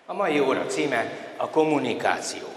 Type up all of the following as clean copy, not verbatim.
A mai óra címe a kommunikáció.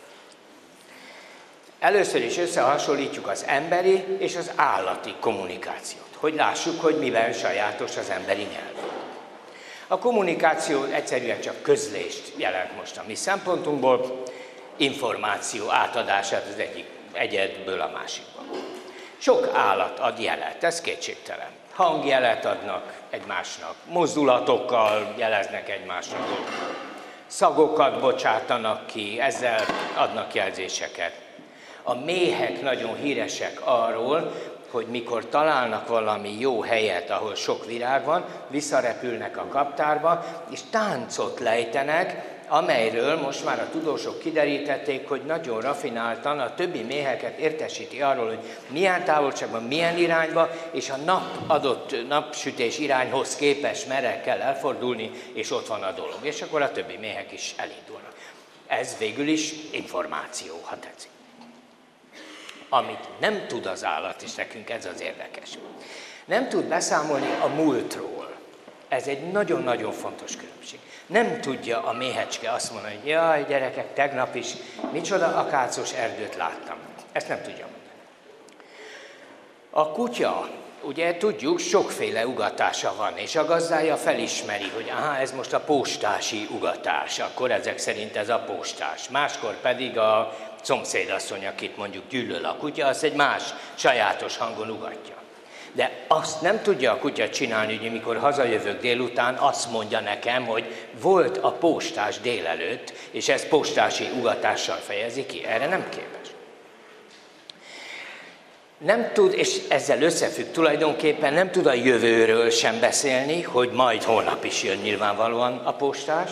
Először is összehasonlítjuk az emberi és az állati kommunikációt, hogy lássuk, hogy miben sajátos az emberi nyelv. A kommunikáció egyszerűen csak közlést jelent most a mi szempontunkból, információ átadását az egyik egyedből a másikba. Sok állat ad jelet, ez kétségtelen. Hangjelet adnak egymásnak, mozdulatokkal jeleznek egymásnak dolgokat. Szagokat bocsátanak ki, ezzel adnak jelzéseket. A méhek nagyon híresek arról, hogy mikor találnak valami jó helyet, ahol sok virág van, visszarepülnek a kaptárba, és táncot lejtenek, amelyről most már a tudósok kiderítették, hogy nagyon rafináltan a többi méheket értesíti arról, hogy milyen távolságban, milyen irányba, és a adott napsütés irányhoz képest merre kell elfordulni, és ott van a dolog. És akkor a többi méhek is elindulnak. Ez végül is információ, ha tetszik. Amit nem tud az állat, és nekünk ez az érdekes. Nem tud beszámolni a múltról. Ez egy nagyon-nagyon fontos különbség. Nem tudja a méhecske azt mondani, hogy jaj, gyerekek, tegnap is micsoda akácos erdőt láttam. Ezt nem tudja mondani. A kutya, ugye tudjuk, sokféle ugatása van, és a gazdája felismeri, hogy aha, ez most a postási ugatás, akkor ezek szerint ez a postás. Máskor pedig a szomszédasszony, akit mondjuk gyűlöl a kutya, az egy más, sajátos hangon ugatja. De azt nem tudja a kutya csinálni, hogy mikor hazajövök délután, azt mondja nekem, hogy volt a postás délelőtt, és ez postási ugatással fejezi ki. Erre nem képes. Nem tud, és ezzel összefügg tulajdonképpen, nem tud a jövőről sem beszélni, hogy majd holnap is jön nyilvánvalóan a postás.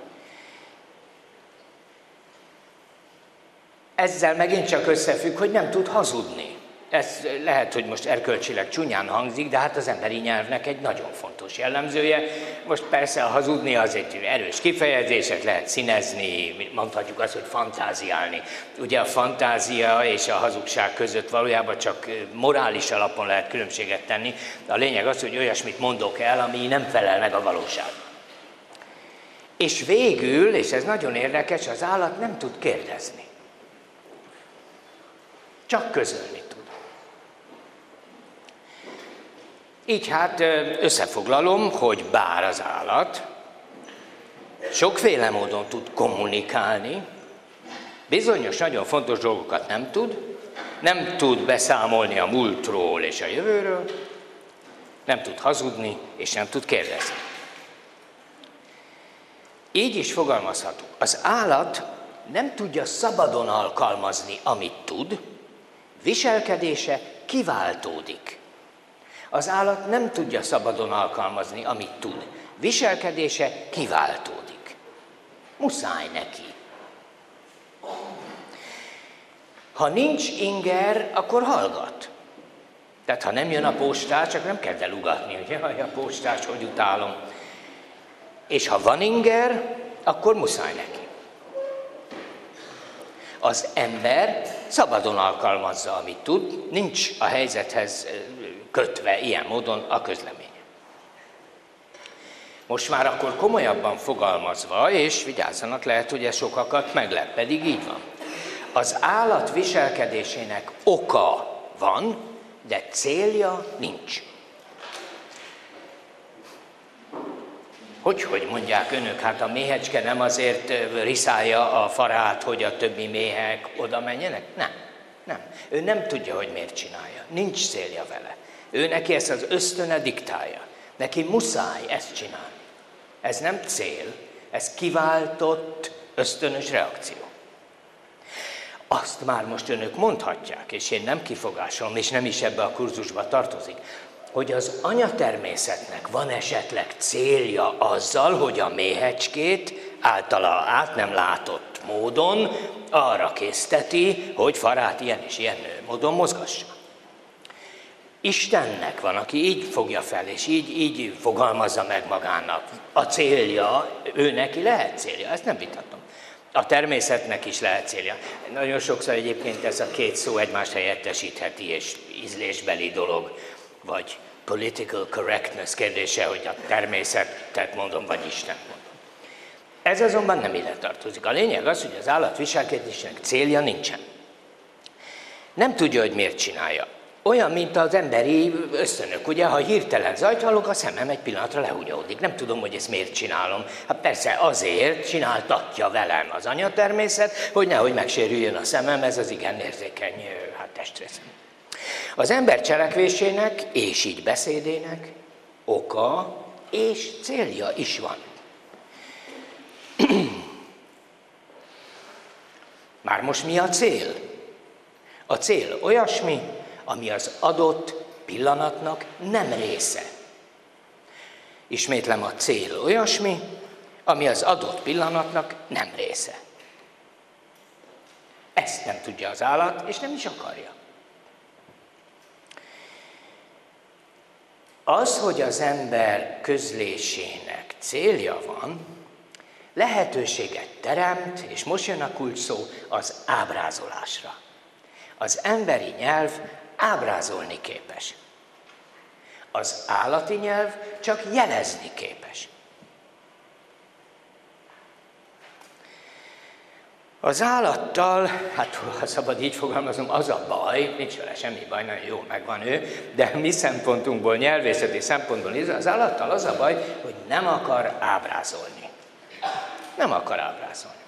Ezzel megint csak összefügg, hogy nem tud hazudni. Ez lehet, hogy most erkölcsileg csúnyán hangzik, de hát az emberi nyelvnek egy nagyon fontos jellemzője. Most persze a hazudni az egy erős kifejezés, lehet színezni, mondhatjuk azt, hogy fantáziálni. Ugye a fantázia és a hazugság között valójában csak morális alapon lehet különbséget tenni. A lényeg az, hogy olyasmit mondok el, ami nem felel meg a valóságnak. És végül, és ez nagyon érdekes, az állat nem tud kérdezni. Csak közölni tud. Így hát összefoglalom, hogy bár az állat sokféle módon tud kommunikálni, bizonyos nagyon fontos dolgokat nem tud beszámolni a múltról és a jövőről, nem tud hazudni és nem tud kérdezni. Így is fogalmazhatunk. Az állat nem tudja szabadon alkalmazni, amit tud, viselkedése kiváltódik. Az állat nem tudja szabadon alkalmazni, amit tud. Viselkedése kiváltódik. Muszáj neki. Ha nincs inger, akkor hallgat. Tehát ha nem jön a postás, csak nem kell elugatni, hogy jaj, a postás, hogy utálom. És ha van inger, akkor muszáj neki. Az ember szabadon alkalmazza, amit tud, nincs a helyzethez kötve ilyen módon a közleménye. Most már akkor komolyabban fogalmazva, és vigyázzanak, lehet, hogy ez sokakat meglep, pedig így van. Az állat viselkedésének oka van, de célja nincs. Hogy mondják önök, hát a méhecske nem azért riszálja a farát, hogy a többi méhek oda menjenek? Nem. Ő nem tudja, hogy miért csinálja. Nincs célja vele. Ő neki ezt az ösztöne diktálja. Neki muszáj ezt csinálni. Ez nem cél, ez kiváltott ösztönös reakció. Azt már most önök mondhatják, és én nem kifogásolom, és nem is ebbe a kurzusba tartozik, hogy az anyatermészetnek van esetleg célja azzal, hogy a méhecskét általa át nem látott módon arra készteti, hogy farát ilyen és ilyen módon mozgassa. Istennek van, aki így fogja fel, és így fogalmazza meg magának. A célja, ő neki lehet célja, ezt nem vitatom. A természetnek is lehet célja. Nagyon sokszor egyébként ez a két szó egymást helyettesítheti, és ízlésbeli dolog, vagy political correctness kérdése, hogy a természetet mondom, vagy Istent mondom. Ez azonban nem ide tartozik. A lényeg az, hogy az állatviselkedésnek célja nincsen. Nem tudja, hogy miért csinálja. Olyan, mint az emberi ösztönök, ugye, ha hirtelen zajt hallok, a szemem egy pillanatra lehúnyódik. Nem tudom, hogy ezt miért csinálom. Hát persze azért csináltatja velem az anyatermészet, hogy nehogy megsérüljön a szemem, ez az igen érzékeny testrészem. Az ember cselekvésének és így beszédének oka és célja is van. Már most mi a cél? A cél olyasmi, ami az adott pillanatnak nem része. Ismétlem, a cél olyasmi, ami az adott pillanatnak nem része. Ezt nem tudja az állat, és nem is akarja. Az, hogy az ember közlésének célja van, lehetőséget teremt, és most jön a kulcs szó, az ábrázolásra. Az emberi nyelv ábrázolni képes. Az állati nyelv csak jelezni képes. Az állattal, hát ha szabad így fogalmazom, az a baj, nincs vele semmi baj, nagyon jó megvan ő, de mi szempontunkból, nyelvészeti szempontból az állattal az a baj, hogy nem akar ábrázolni. Nem akar ábrázolni.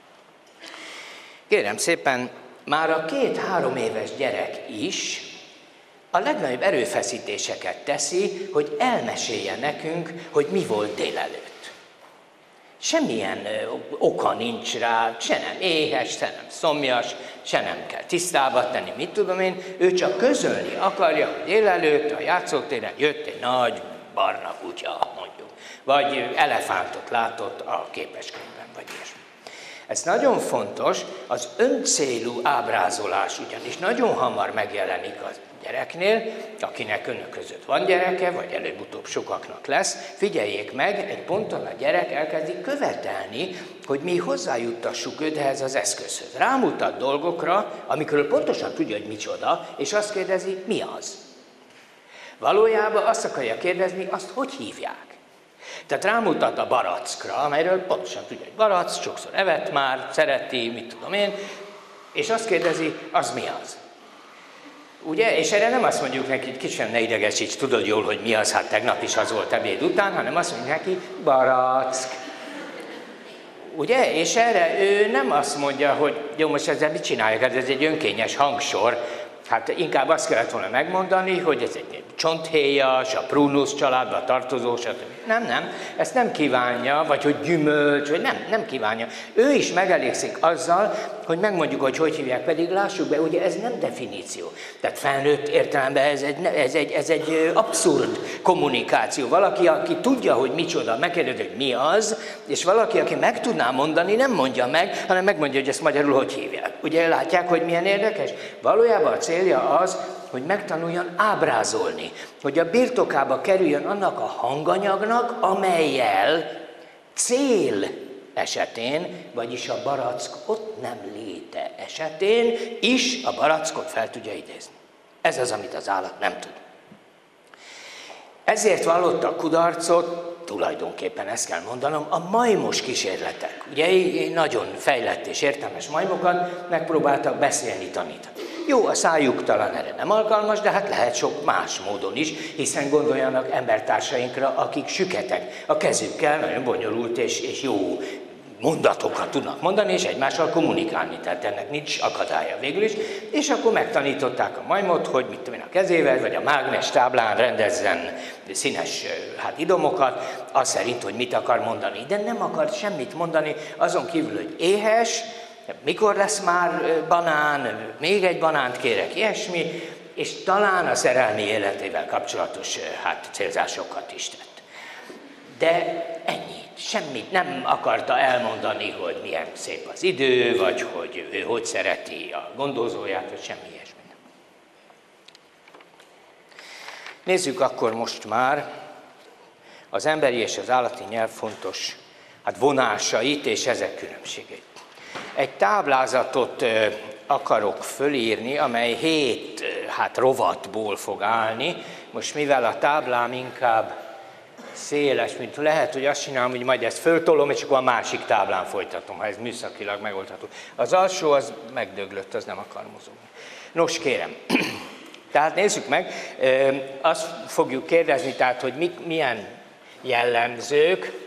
Kérem szépen, már a 2-3 éves gyerek is a legnagyobb erőfeszítéseket teszi, hogy elmesélje nekünk, hogy mi volt délelőtt. Semmilyen oka nincs rá, se nem éhes, se nem szomjas, se nem kell tisztába tenni, mit tudom én, ő csak közölni akarja, hogy délelőtt a játszótéren jött egy nagy barna kutya, mondjuk, vagy elefántot látott a képeskönyvben, vagy ilyesmi. Ez nagyon fontos, az öncélú ábrázolás ugyanis nagyon hamar megjelenik a gyereknél, akinek önök között van gyereke, vagy előbb-utóbb sokaknak lesz, figyeljék meg, egy ponton a gyerek elkezdi követelni, hogy mi hozzájuttassuk őt ehhez az eszközhöz. Rámutat dolgokra, amikről pontosan tudja, hogy micsoda, és azt kérdezi, mi az? Valójában azt akarja kérdezni, azt hogy hívják? Tehát rámutat a barackra, amelyről pontosan tudja, hogy barack, sokszor evett már, szereti, mit tudom én, és azt kérdezi, az mi az? Ugye? És erre nem azt mondjuk neki, kicsit ne idegesíts, tudod jól, hogy mi az, hát tegnap is az volt ebéd után, hanem azt mondjuk neki, barack. Ugye? És erre ő nem azt mondja, hogy jó, most ezzel mit csinálják, ez egy önkényes hangsor, hát inkább azt kellett volna megmondani, hogy ez egy csonthéjas, a prunus családba tartozó, stb. Nem, ezt nem kívánja, vagy hogy gyümölcs, vagy nem kívánja. Ő is megelégszik azzal, hogy megmondjuk, hogy hívják, pedig lássuk be, ugye ez nem definíció. Tehát felnőtt értelemben ez egy abszurd kommunikáció. Valaki, aki tudja, hogy micsoda, megkérdezi, hogy mi az, és valaki, aki meg tudná mondani, nem mondja meg, hanem megmondja, hogy ezt magyarul hogy hívják. Ugye látják, hogy milyen érdekes? Valójában a célja az, hogy megtanuljon ábrázolni, hogy a birtokába kerüljön annak a hanganyagnak, amellyel cél esetén, vagyis a barack ott nem léte esetén is a barackot fel tudja idézni. Ez az, amit az állat nem tud. Ezért vallottak kudarcot, tulajdonképpen ezt kell mondanom, a majmos kísérletek. Ugye nagyon fejlett és értelmes majmokat megpróbáltak beszélni, tanítani. Jó, a szájuk talán erre nem alkalmas, de hát lehet sok más módon is, hiszen gondoljanak embertársainkra, akik süketek a kezükkel, nagyon bonyolult és jó mondatokat tudnak mondani, és egymással kommunikálni, tehát ennek nincs akadálya végül is, és akkor megtanították a majmot, hogy mit tudom én, a kezével, vagy a mágnes táblán rendezzen színes idomokat, az szerint, hogy mit akar mondani, de nem akart semmit mondani, azon kívül, hogy éhes, mikor lesz már banán, még egy banánt kérek, ilyesmi, és talán a szerelmi életével kapcsolatos célzásokat is tett. De ennyi. Semmit nem akarta elmondani, hogy milyen szép az idő, vagy hogy ő hogy szereti a gondozóját, vagy semmi ilyesmi. Nézzük akkor most már az emberi és az állati nyelv fontos vonásait és ezek különbségeit. Egy táblázatot akarok fölírni, amely 7 rovatból fog állni. Most mivel a táblám inkább széles, mint lehet, hogy azt csinálom, hogy majd ezt föltolom, és akkor a másik táblán folytatom, ha ez műszakilag megoldható. Az alsó az megdöglött, az nem akar mozogni. Nos, kérem, tehát nézzük meg, azt fogjuk kérdezni, tehát, hogy milyen jellemzők,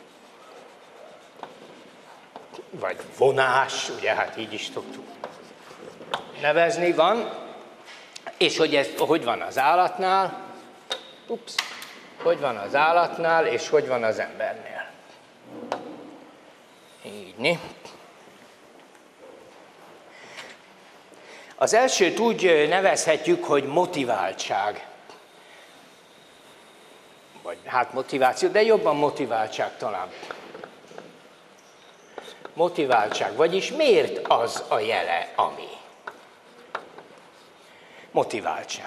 vagy vonás, ugye, hát így is szoktuk nevezni, van, és hogy ez hogy van az állatnál, hogy van az állatnál, és hogy van az embernél. Így. Az elsőt úgy nevezhetjük, hogy motiváltság. Vagy hát motiváció, de jobban motiváltság talán. Motiváltság, vagyis miért az a jele, ami? Motiváltság.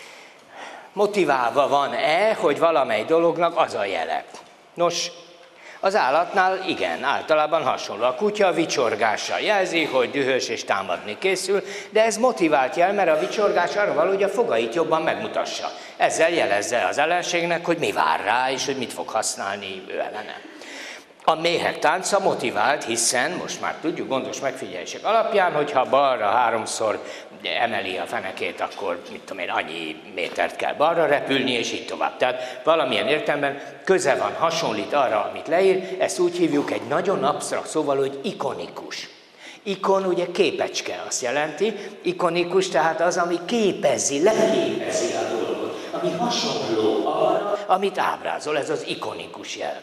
Motiválva van-e, hogy valamely dolognak az a jele? Nos, az állatnál igen, általában hasonló. A kutya vicsorgással jelzi, hogy dühös és támadni készül, de ez motivált jel, mert a vicsorgás arra való, hogy a fogait jobban megmutassa. Ezzel jelezze az ellenségnek, hogy mi vár rá, és hogy mit fog használni ő ellene. A méhek tánca motivált, hiszen most már tudjuk gondos megfigyelések alapján, hogyha balra 3-szor emeli a fenekét, akkor mit tudom én, annyi métert kell balra repülni, és így tovább. Tehát valamilyen értelemben köze van, hasonlít arra, amit leír, ezt úgy hívjuk egy nagyon absztrakt szóval, hogy ikonikus. Ikon ugye képecske azt jelenti, ikonikus tehát az, ami képezi, leképezi a dolgot, ami hasonló arra, amit ábrázol, ez az ikonikus jel.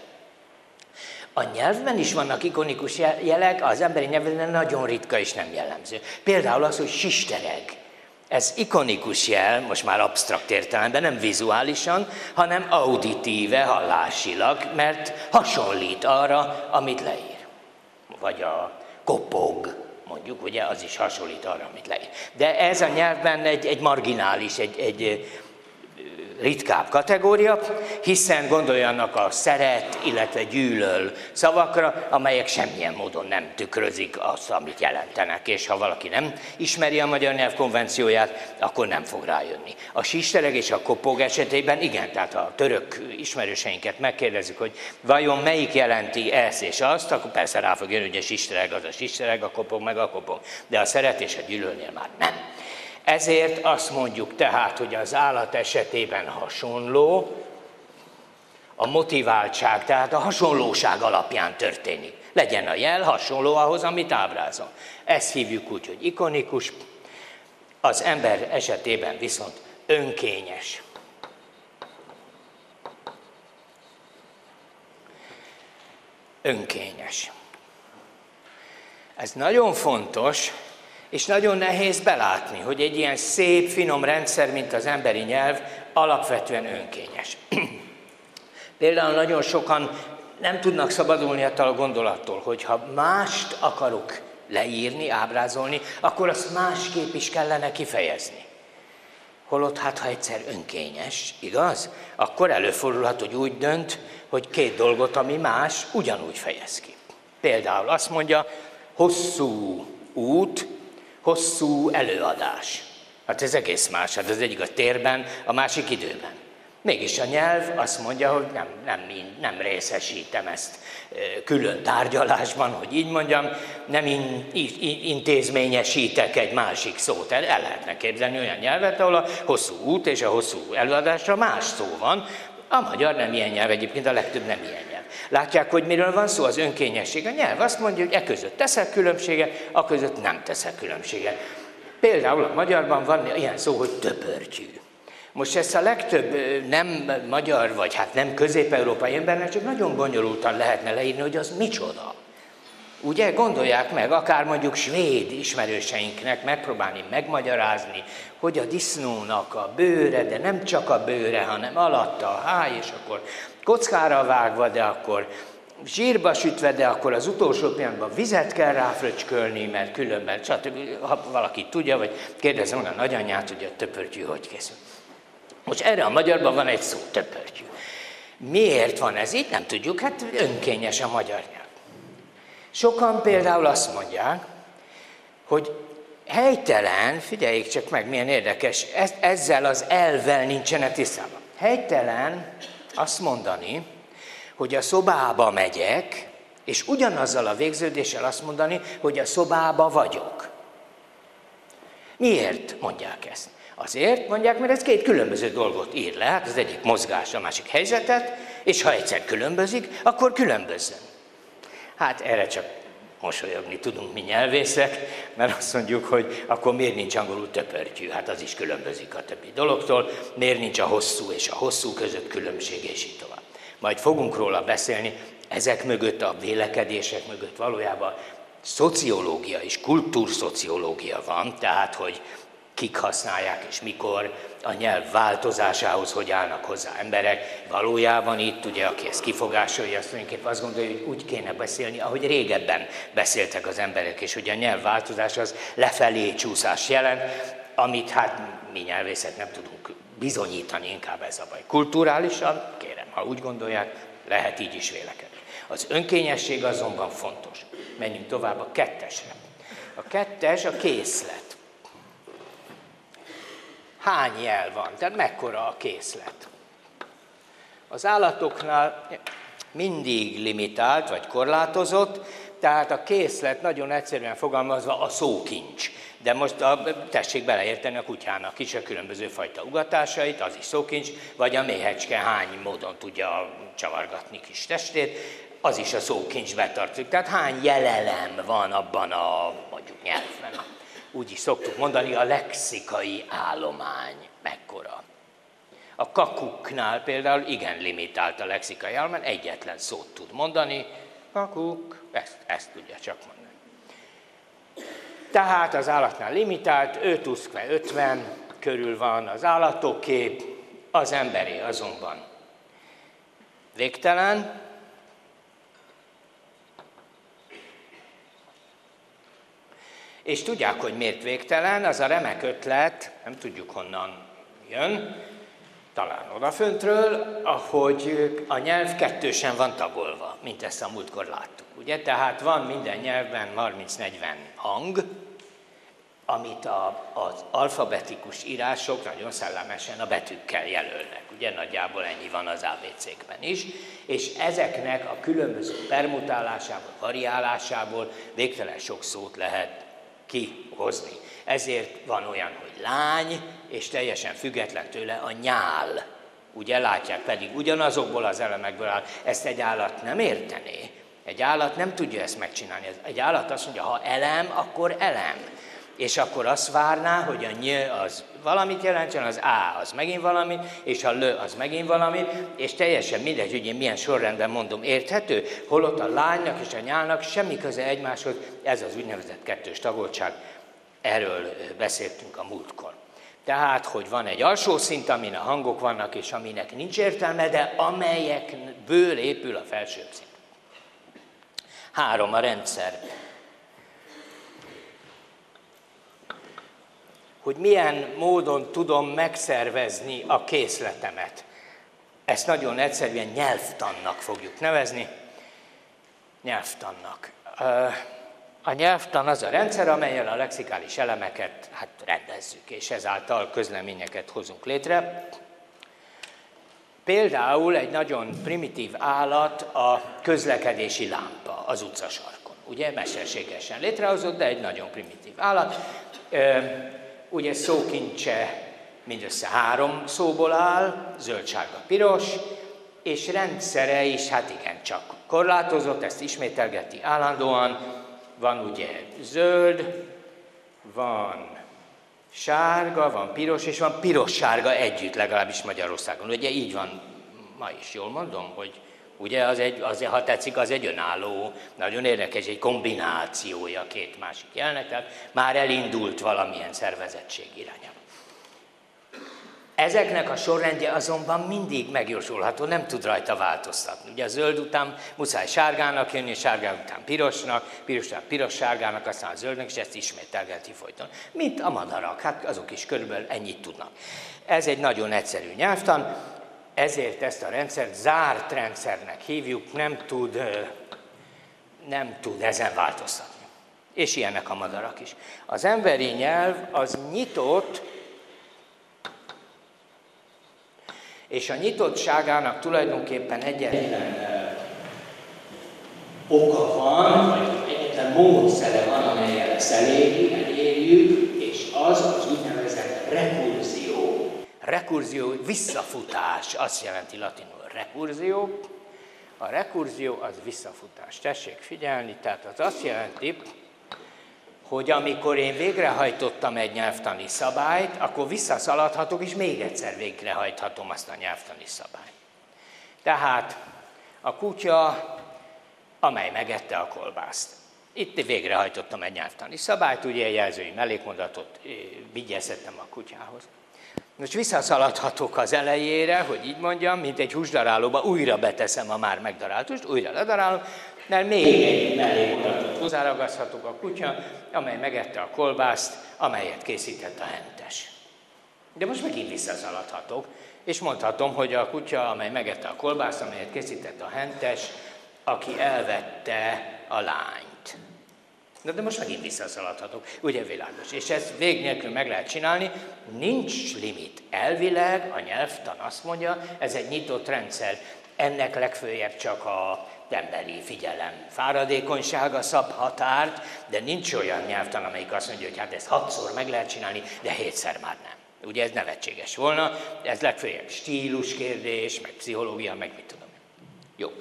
A nyelvben is vannak ikonikus jelek, az emberi nyelvben nagyon ritka és nem jellemző. Például az, hogy sistereg. Ez ikonikus jel, most már absztrakt értelemben, nem vizuálisan, hanem auditíve, hallásilag, mert hasonlít arra, amit leír. Vagy a kopog, mondjuk, ugye, az is hasonlít arra, amit leír. De ez a nyelvben egy marginális, egy ritkább kategória, hiszen gondoljanak a szeret, illetve gyűlöl szavakra, amelyek semmilyen módon nem tükrözik azt, amit jelentenek, és ha valaki nem ismeri a magyar nyelv konvencióját, akkor nem fog rájönni. A sistereg és a kopog esetében igen, tehát a török ismerőseinket megkérdezzük, hogy vajon melyik jelenti ezt és azt, akkor persze rá fog jönni, hogy a sistereg az a sistereg, a kopog meg a kopog, de a szeret és a gyűlölnél már nem. Ezért azt mondjuk tehát, hogy az állat esetében hasonló, a motiváltság, tehát a hasonlóság alapján történik. Legyen a jel hasonló ahhoz, amit ábrázol. Ezt hívjuk úgy, hogy ikonikus, az ember esetében viszont önkényes. Önkényes. Ez nagyon fontos, és nagyon nehéz belátni, hogy egy ilyen szép, finom rendszer, mint az emberi nyelv, alapvetően önkényes. Például nagyon sokan nem tudnak szabadulni attól a gondolattól, hogy ha mást akarok leírni, ábrázolni, akkor azt másképp is kellene kifejezni. Holott hát, ha egyszer önkényes, igaz? Akkor előfordulhat, hogy úgy dönt, hogy két dolgot, ami más, ugyanúgy fejez ki. Például azt mondja, hosszú út, hosszú előadás. Hát ez egész más, hát az egyik a térben, a másik időben. Mégis a nyelv azt mondja, hogy nem részesítem ezt külön tárgyalásban, hogy így mondjam, nem intézményesítek egy másik szót. El lehetne képzelni olyan nyelvet, ahol a hosszú út és a hosszú előadásra más szó van. A magyar nem ilyen nyelv, egyébként a legtöbb nem ilyen nyelv. Látják, hogy miről van szó az önkényesség? A nyelv azt mondja, hogy e között teszek különbséget, a között nem teszek különbséget. Például a magyarban van ilyen szó, hogy töpörtyű. Most ezt a legtöbb nem magyar, vagy hát nem közép-európai embernek csak nagyon bonyolultan lehetne leírni, hogy az micsoda. Ugye, gondolják meg, akár mondjuk svéd ismerőseinknek megpróbálni megmagyarázni, hogy a disznónak a bőre, de nem csak a bőre, hanem alatta a háj, és akkor kockára vágva, de akkor zsírba sütve, de akkor az utolsó pillanatban vizet kell ráfröcskölni, mert különben, stb. Ha valaki tudja, vagy kérdezem meg a nagyanyját, hogy a töpörtyű hogy készül. Most erre a magyarban van egy szó, töpörtyű. Miért van ez így? Nem tudjuk, hát önkényes a magyar nyelv. Sokan például azt mondják, hogy helytelen, figyeljék csak meg, milyen érdekes, ezzel az elvvel nincsenek tisztában. Helytelen, azt mondani, hogy a szobába megyek, és ugyanazzal a végződéssel azt mondani, hogy a szobába vagyok. Miért mondják ezt? Azért mondják, mert ez két különböző dolgot ír le, hát az egyik mozgás, a másik helyzetet, és ha egyszer különbözik, akkor különbözzön. Hát erre csak mosolyogni tudunk mi nyelvészek, mert azt mondjuk, hogy akkor miért nincs angolul töpörtyű, hát az is különbözik a többi dologtól, miért nincs a hosszú és a hosszú között különbség, és így tovább. Majd fogunk róla beszélni, ezek mögött, a vélekedések mögött valójában szociológia és kultúrszociológia van, tehát hogy kik használják és mikor, a nyelv változásához hogy állnak hozzá emberek. Valójában itt, ugye, aki ezt kifogásolja, azt tulajdonképpen azt gondolja, hogy úgy kéne beszélni, ahogy régebben beszéltek az emberek, és hogy a nyelv változás az lefelé csúszás jelent, amit hát mi nyelvészek nem tudunk bizonyítani, inkább ez a baj. Kulturálisan, kérem, ha úgy gondolják, lehet így is vélekedni. Az önkényesség azonban fontos. Menjünk tovább a kettesre. A kettes a készlet. Hány jel van? Tehát mekkora a készlet? Az állatoknál mindig limitált vagy korlátozott, tehát a készlet nagyon egyszerűen fogalmazva a szókincs. De most tessék beleérteni a kutyának is a különböző fajta ugatásait, az is szókincs, vagy a méhecske hány módon tudja csavargatni kis testét, az is a szókincsbe tartozik. Tehát hány jelelem van abban a mondjuk nyelvben. Úgy is szoktuk mondani, a lexikai állomány mekkora. A kakuknál például igen limitált a lexikai állomány, egyetlen szót tud mondani, kakuk, ezt tudja csak mondani. Tehát az állatnál limitált, 5-50 körül van az állatoké, az emberé azonban végtelen. És tudják, hogy miért végtelen, az a remek ötlet, nem tudjuk honnan jön, talán odaföntről, ahogy a nyelv kettősen van tagolva, mint ezt a múltkor láttuk. Ugye? Tehát van minden nyelvben 30-40 hang, amit az alfabetikus írások nagyon szellemesen a betűkkel jelölnek. Ugye nagyjából ennyi van az ABC-kben is, és ezeknek a különböző permutálásából, variálásából végtelen sok szót lehet kihozni. Ezért van olyan, hogy lány, és teljesen független tőle a nyál. Ugye látják, pedig ugyanazokból az elemekből áll. Ezt egy állat nem értené. Egy állat nem tudja ezt megcsinálni. Egy állat azt mondja, ha elem, akkor elem. És akkor azt várná, hogy a ny az valamit jelentsen, az á az megint valamit, és a l az megint valamit, és teljesen mindegy, hogy én milyen sorrendben mondom, érthető? Holott a lánynak és a nyálnak semmi köze egymáshoz, ez az úgynevezett kettős tagoltság, erről beszéltünk a múltkor. Tehát, hogy van egy alsó szint, amin a hangok vannak, és aminek nincs értelme, de amelyekből épül a felsőbb szint. 3. A rendszer. Hogy milyen módon tudom megszervezni a készletemet. Ezt nagyon egyszerűen nyelvtannak fogjuk nevezni. Nyelvtannak. A nyelvtan az a rendszer, amelyen a lexikális elemeket rendezzük, és ezáltal közleményeket hozunk létre. Például egy nagyon primitív állat a közlekedési lámpa az utcasarkon. Ugye mesterségesen létrehozott, de egy nagyon primitív állat. Ugye szókincse mindössze 3 szóból áll, zöld, sárga, piros, és rendszere is, hát igen, csak korlátozott, ezt ismételgeti állandóan. Van ugye zöld, van sárga, van piros, és van piros-sárga együtt, legalábbis Magyarországon. Ugye így van, ma is jól mondom, hogy ugye az, ha tetszik, az egy önálló, nagyon érdekes, egy kombinációja két másik jelnek, tehát már elindult valamilyen szervezettség irányába. Ezeknek a sorrendje azonban mindig megjósolható, nem tud rajta változtatni. Ugye a zöld után muszáj sárgának jönni, sárgá után pirosnak, piros után piros-sárgának, aztán a zöldnek, és ezt ismételgeti folyton. Mint a madarak, hát azok is körülbelül ennyit tudnak. Ez egy nagyon egyszerű nyelvtan, ezért ezt a rendszert zárt rendszernek hívjuk, nem tud ezen változtatni. És ilyenek a madarak is. Az emberi nyelv az nyitott, És a nyitottságának tulajdonképpen egyetlen oka van, vagy egyetlen módszere van, amellyel ezt elérjük, és az úgynevezett rekurzió. Rekurzió, visszafutás, azt jelenti latinul rekurzió. A rekurzió az visszafutás. Tessék figyelni, tehát az azt jelenti, hogy amikor én végrehajtottam egy nyelvtani szabályt, akkor visszaszaladhatok, és még egyszer végrehajthatom azt a nyelvtani szabályt. Tehát a kutya, amely megette a kolbászt. Itt végrehajtottam egy nyelvtani szabályt, ugye egy jelzői mellékmondatot vigyeztettem a kutyához. Most visszaszaladhatok az elejére, hogy így mondjam, mint egy húsdarálóba, újra beteszem a már megdarált húst, újra ledarálom, mert még egy mellékmondatot hozzáragaszthatok a kutya, amely megette a kolbászt, amelyet készített a hentes. De most megint visszaszaladhatok, és mondhatom, hogy a kutya, amely megette a kolbászt, amelyet készített a hentes, aki elvette a lányt. De most megint visszaszaladhatok, ugye világos. És ezt vég nélkül meg lehet csinálni, nincs limit. Elvileg a nyelvtan azt mondja, ez egy nyitott rendszer, ennek legfőjebb csak a emberi figyelem fáradékonysága szab határt, de nincs olyan nyelvtan, amelyik azt mondja, hogy hát ezt 6-szor meg lehet csinálni, de 7-szer már nem. Ugye ez nevetséges volna, ez legfőjebb stílus kérdés, meg pszichológia, meg mit tudom. Jó.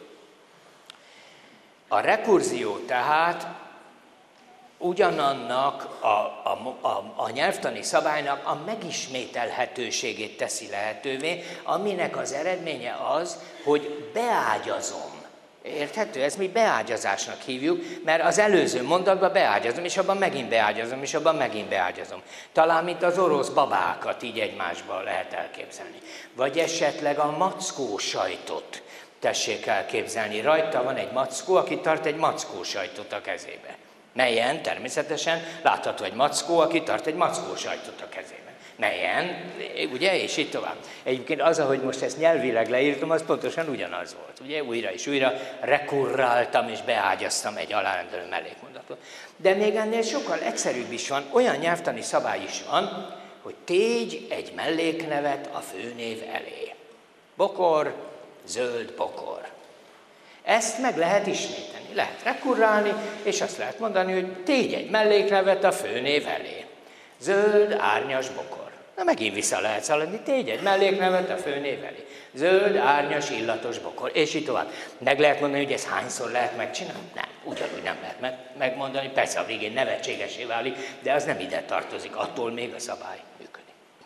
A rekurzió tehát ugyanannak a nyelvtani szabálynak a megismételhetőségét teszi lehetővé, aminek az eredménye az, hogy beágyazom. Érthető? Ezt mi beágyazásnak hívjuk, mert az előző mondatban beágyazom, és abban megint beágyazom, és abban megint beágyazom. Talán mint az orosz babákat így egymásban lehet elképzelni. Vagy esetleg a mackó sajtot tessék elképzelni. Rajta van egy mackó, aki tart egy mackó sajtot a kezébe. Melyen természetesen látható egy mackó, aki tart egy mackó sajtot a kezében. Melyen, ugye, és így tovább. Egyébként az, ahogy most ezt nyelvileg leírtam, az pontosan ugyanaz volt. Ugye, újra és újra rekurráltam és beágyaztam egy alárendelő mellékmondatot. De még ennél sokkal egyszerűbb is van, olyan nyelvtani szabály is van, hogy tégy egy melléknevet a főnév elé. Bokor, zöld bokor. Ezt meg lehet ismételni, lehet rekurrálni, és azt lehet mondani, hogy tégy egy melléknevet a főnév elé. Zöld, árnyas bokor. Na megint vissza lehet szaladni, tégy egy melléknevet a főnév elé. Zöld, árnyas, illatos bokor, és így tovább. Meg lehet mondani, hogy ezt hányszor lehet megcsinálni? Nem, ugyanúgy nem lehet megmondani, persze a végén nevetségesé válik, de az nem ide tartozik, attól még a szabály működik.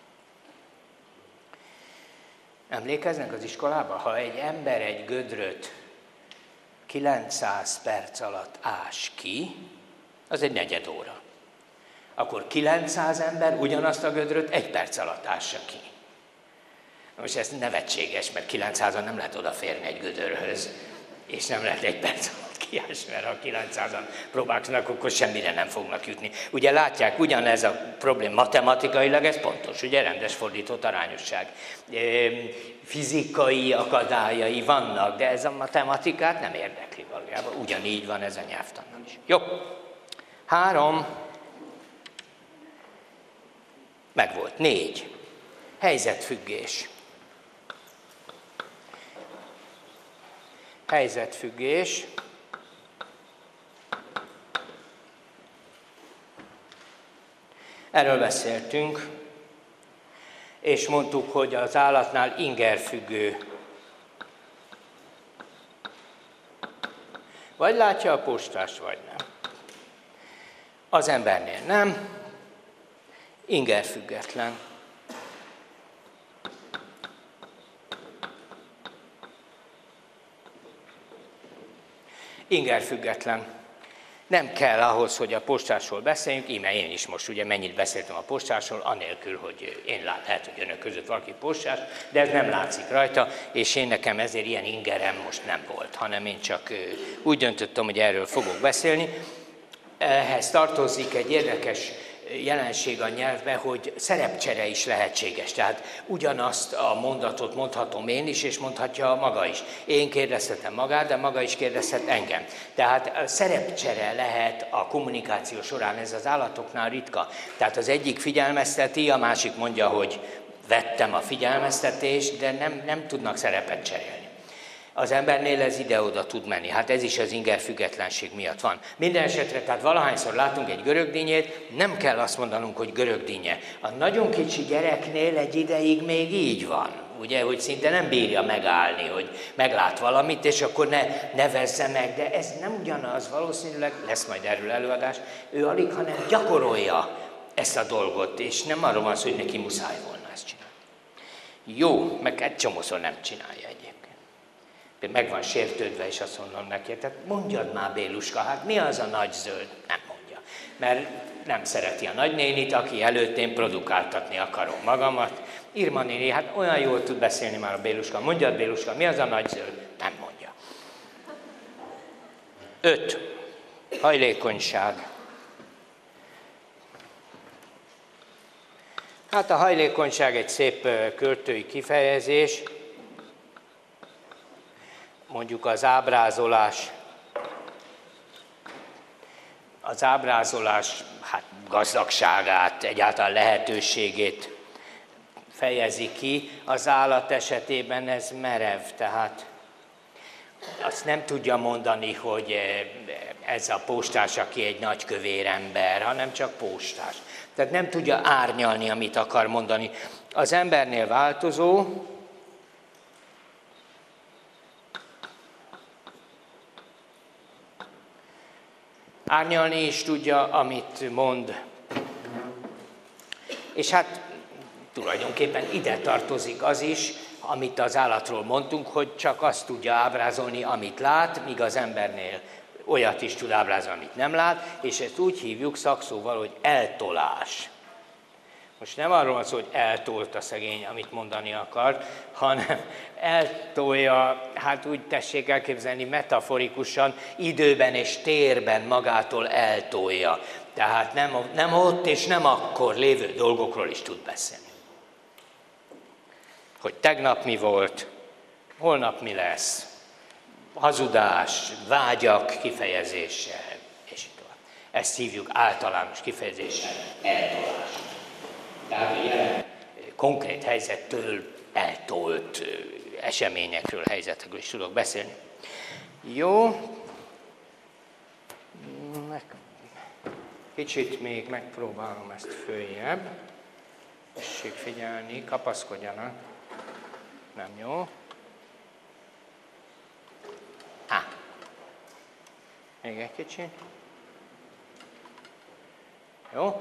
Emlékeznek az iskolában, ha egy ember egy gödröt 900 perc alatt ás ki, az egy negyed óra. Akkor 900 ember ugyanazt a gödröt 1 perc alatt ássa ki. Most ez nevetséges, mert 900-an nem lehet odaférni egy gödörhöz, és nem lehet 1 perc alatt kiásni, mert ha 900-an próbálkoznak, akkor semmire nem fognak jutni. Ugye látják, ugyanez a probléma matematikailag, ez pontos, ugye rendes fordított arányosság. Fizikai akadályai vannak, de ez a matematikát nem érdekli valójában. Ugyanígy van ez a nyelvtannal is. Jó. 3. Megvolt. 4. Helyzetfüggés. Helyzetfüggés. Erről beszéltünk, és mondtuk, hogy az állatnál ingerfüggő. Vagy látja a postást, vagy nem. Az embernél nem, ingerfüggetlen. Ingerfüggetlen. Nem kell ahhoz, hogy a postásról beszéljünk, íme én is most ugye mennyit beszéltem a postásról, anélkül, hogy én lehet, hogy önök között valaki postás, de ez nem látszik rajta, és én nekem ezért ilyen ingerem most nem volt, hanem én csak úgy döntöttem, hogy erről fogok beszélni. Ehhez tartozik egy érdekes jelenség a nyelvben, hogy szerepcsere is lehetséges. Tehát ugyanazt a mondatot mondhatom én is, és mondhatja maga is. Én kérdezhetem magát, de maga is kérdezhet engem. Tehát szerepcsere lehet a kommunikáció során, ez az állatoknál ritka. Tehát az egyik figyelmezteti, a másik mondja, hogy vettem a figyelmeztetést, de nem tudnak szerepet cserélni. Az embernél ez ide-oda tud menni. Hát ez is az inger függetlenség miatt van. Minden esetre, tehát valahányszor látunk egy görögdínyét, nem kell azt mondanunk, hogy görögdínye. A nagyon kicsi gyereknél egy ideig még így van. Ugye, hogy szinte nem bírja megállni, hogy meglát valamit, és akkor ne nevezze meg. De ez nem ugyanaz, valószínűleg lesz majd erről előadás. Ő alig, hanem gyakorolja ezt a dolgot, és nem arról van szó, hogy neki muszáj volna ezt csinálni. Jó, meg egy csomószor nem csinálja egyébként. Meg van sértődve, és azt mondom neki, tehát mondjad már, Béluska, hát mi az a nagy zöld? Nem mondja, mert nem szereti a nagynénit, aki előtt én produkáltatni akarom magamat. Irma néni, hát olyan jól tud beszélni már a Béluska. Mondjad, Béluska, mi az a nagy zöld? Nem mondja. 5. Hajlékonyság. Hát a hajlékonyság egy szép költői kifejezés. Mondjuk az ábrázolás hát gazdagságát, egyáltalán lehetőségét fejezi ki. Az állat esetében ez merev, tehát azt nem tudja mondani, hogy ez a postás, aki egy nagy kövér ember, hanem csak postás. Tehát nem tudja árnyalni, amit akar mondani. Az embernél változó, árnyalni is tudja, amit mond. És hát tulajdonképpen ide tartozik az is, amit az állatról mondtunk, hogy csak azt tudja ábrázolni, amit lát, míg az embernél olyat is tud ábrázolni, amit nem lát, és ezt úgy hívjuk szakszóval, hogy eltolás. Most nem arról van szó, hogy eltolt a szegény, amit mondani akar, hanem eltolja, hát úgy tessék elképzelni metaforikusan, időben és térben magától eltolja. Tehát nem ott és nem akkor lévő dolgokról is tud beszélni. Hogy tegnap mi volt, holnap mi lesz, hazudás, vágyak kifejezése, és így tovább. Ezt hívjuk általános kifejezéssel eltolás. Tehát ilyen konkrét helyzettől eltolt eseményekről, helyzetekről is tudok beszélni. Jó. Kicsit még megpróbálom ezt följebb. Tessék figyelni, kapaszkodjanak. Nem jó. Még egy kicsit. Jó.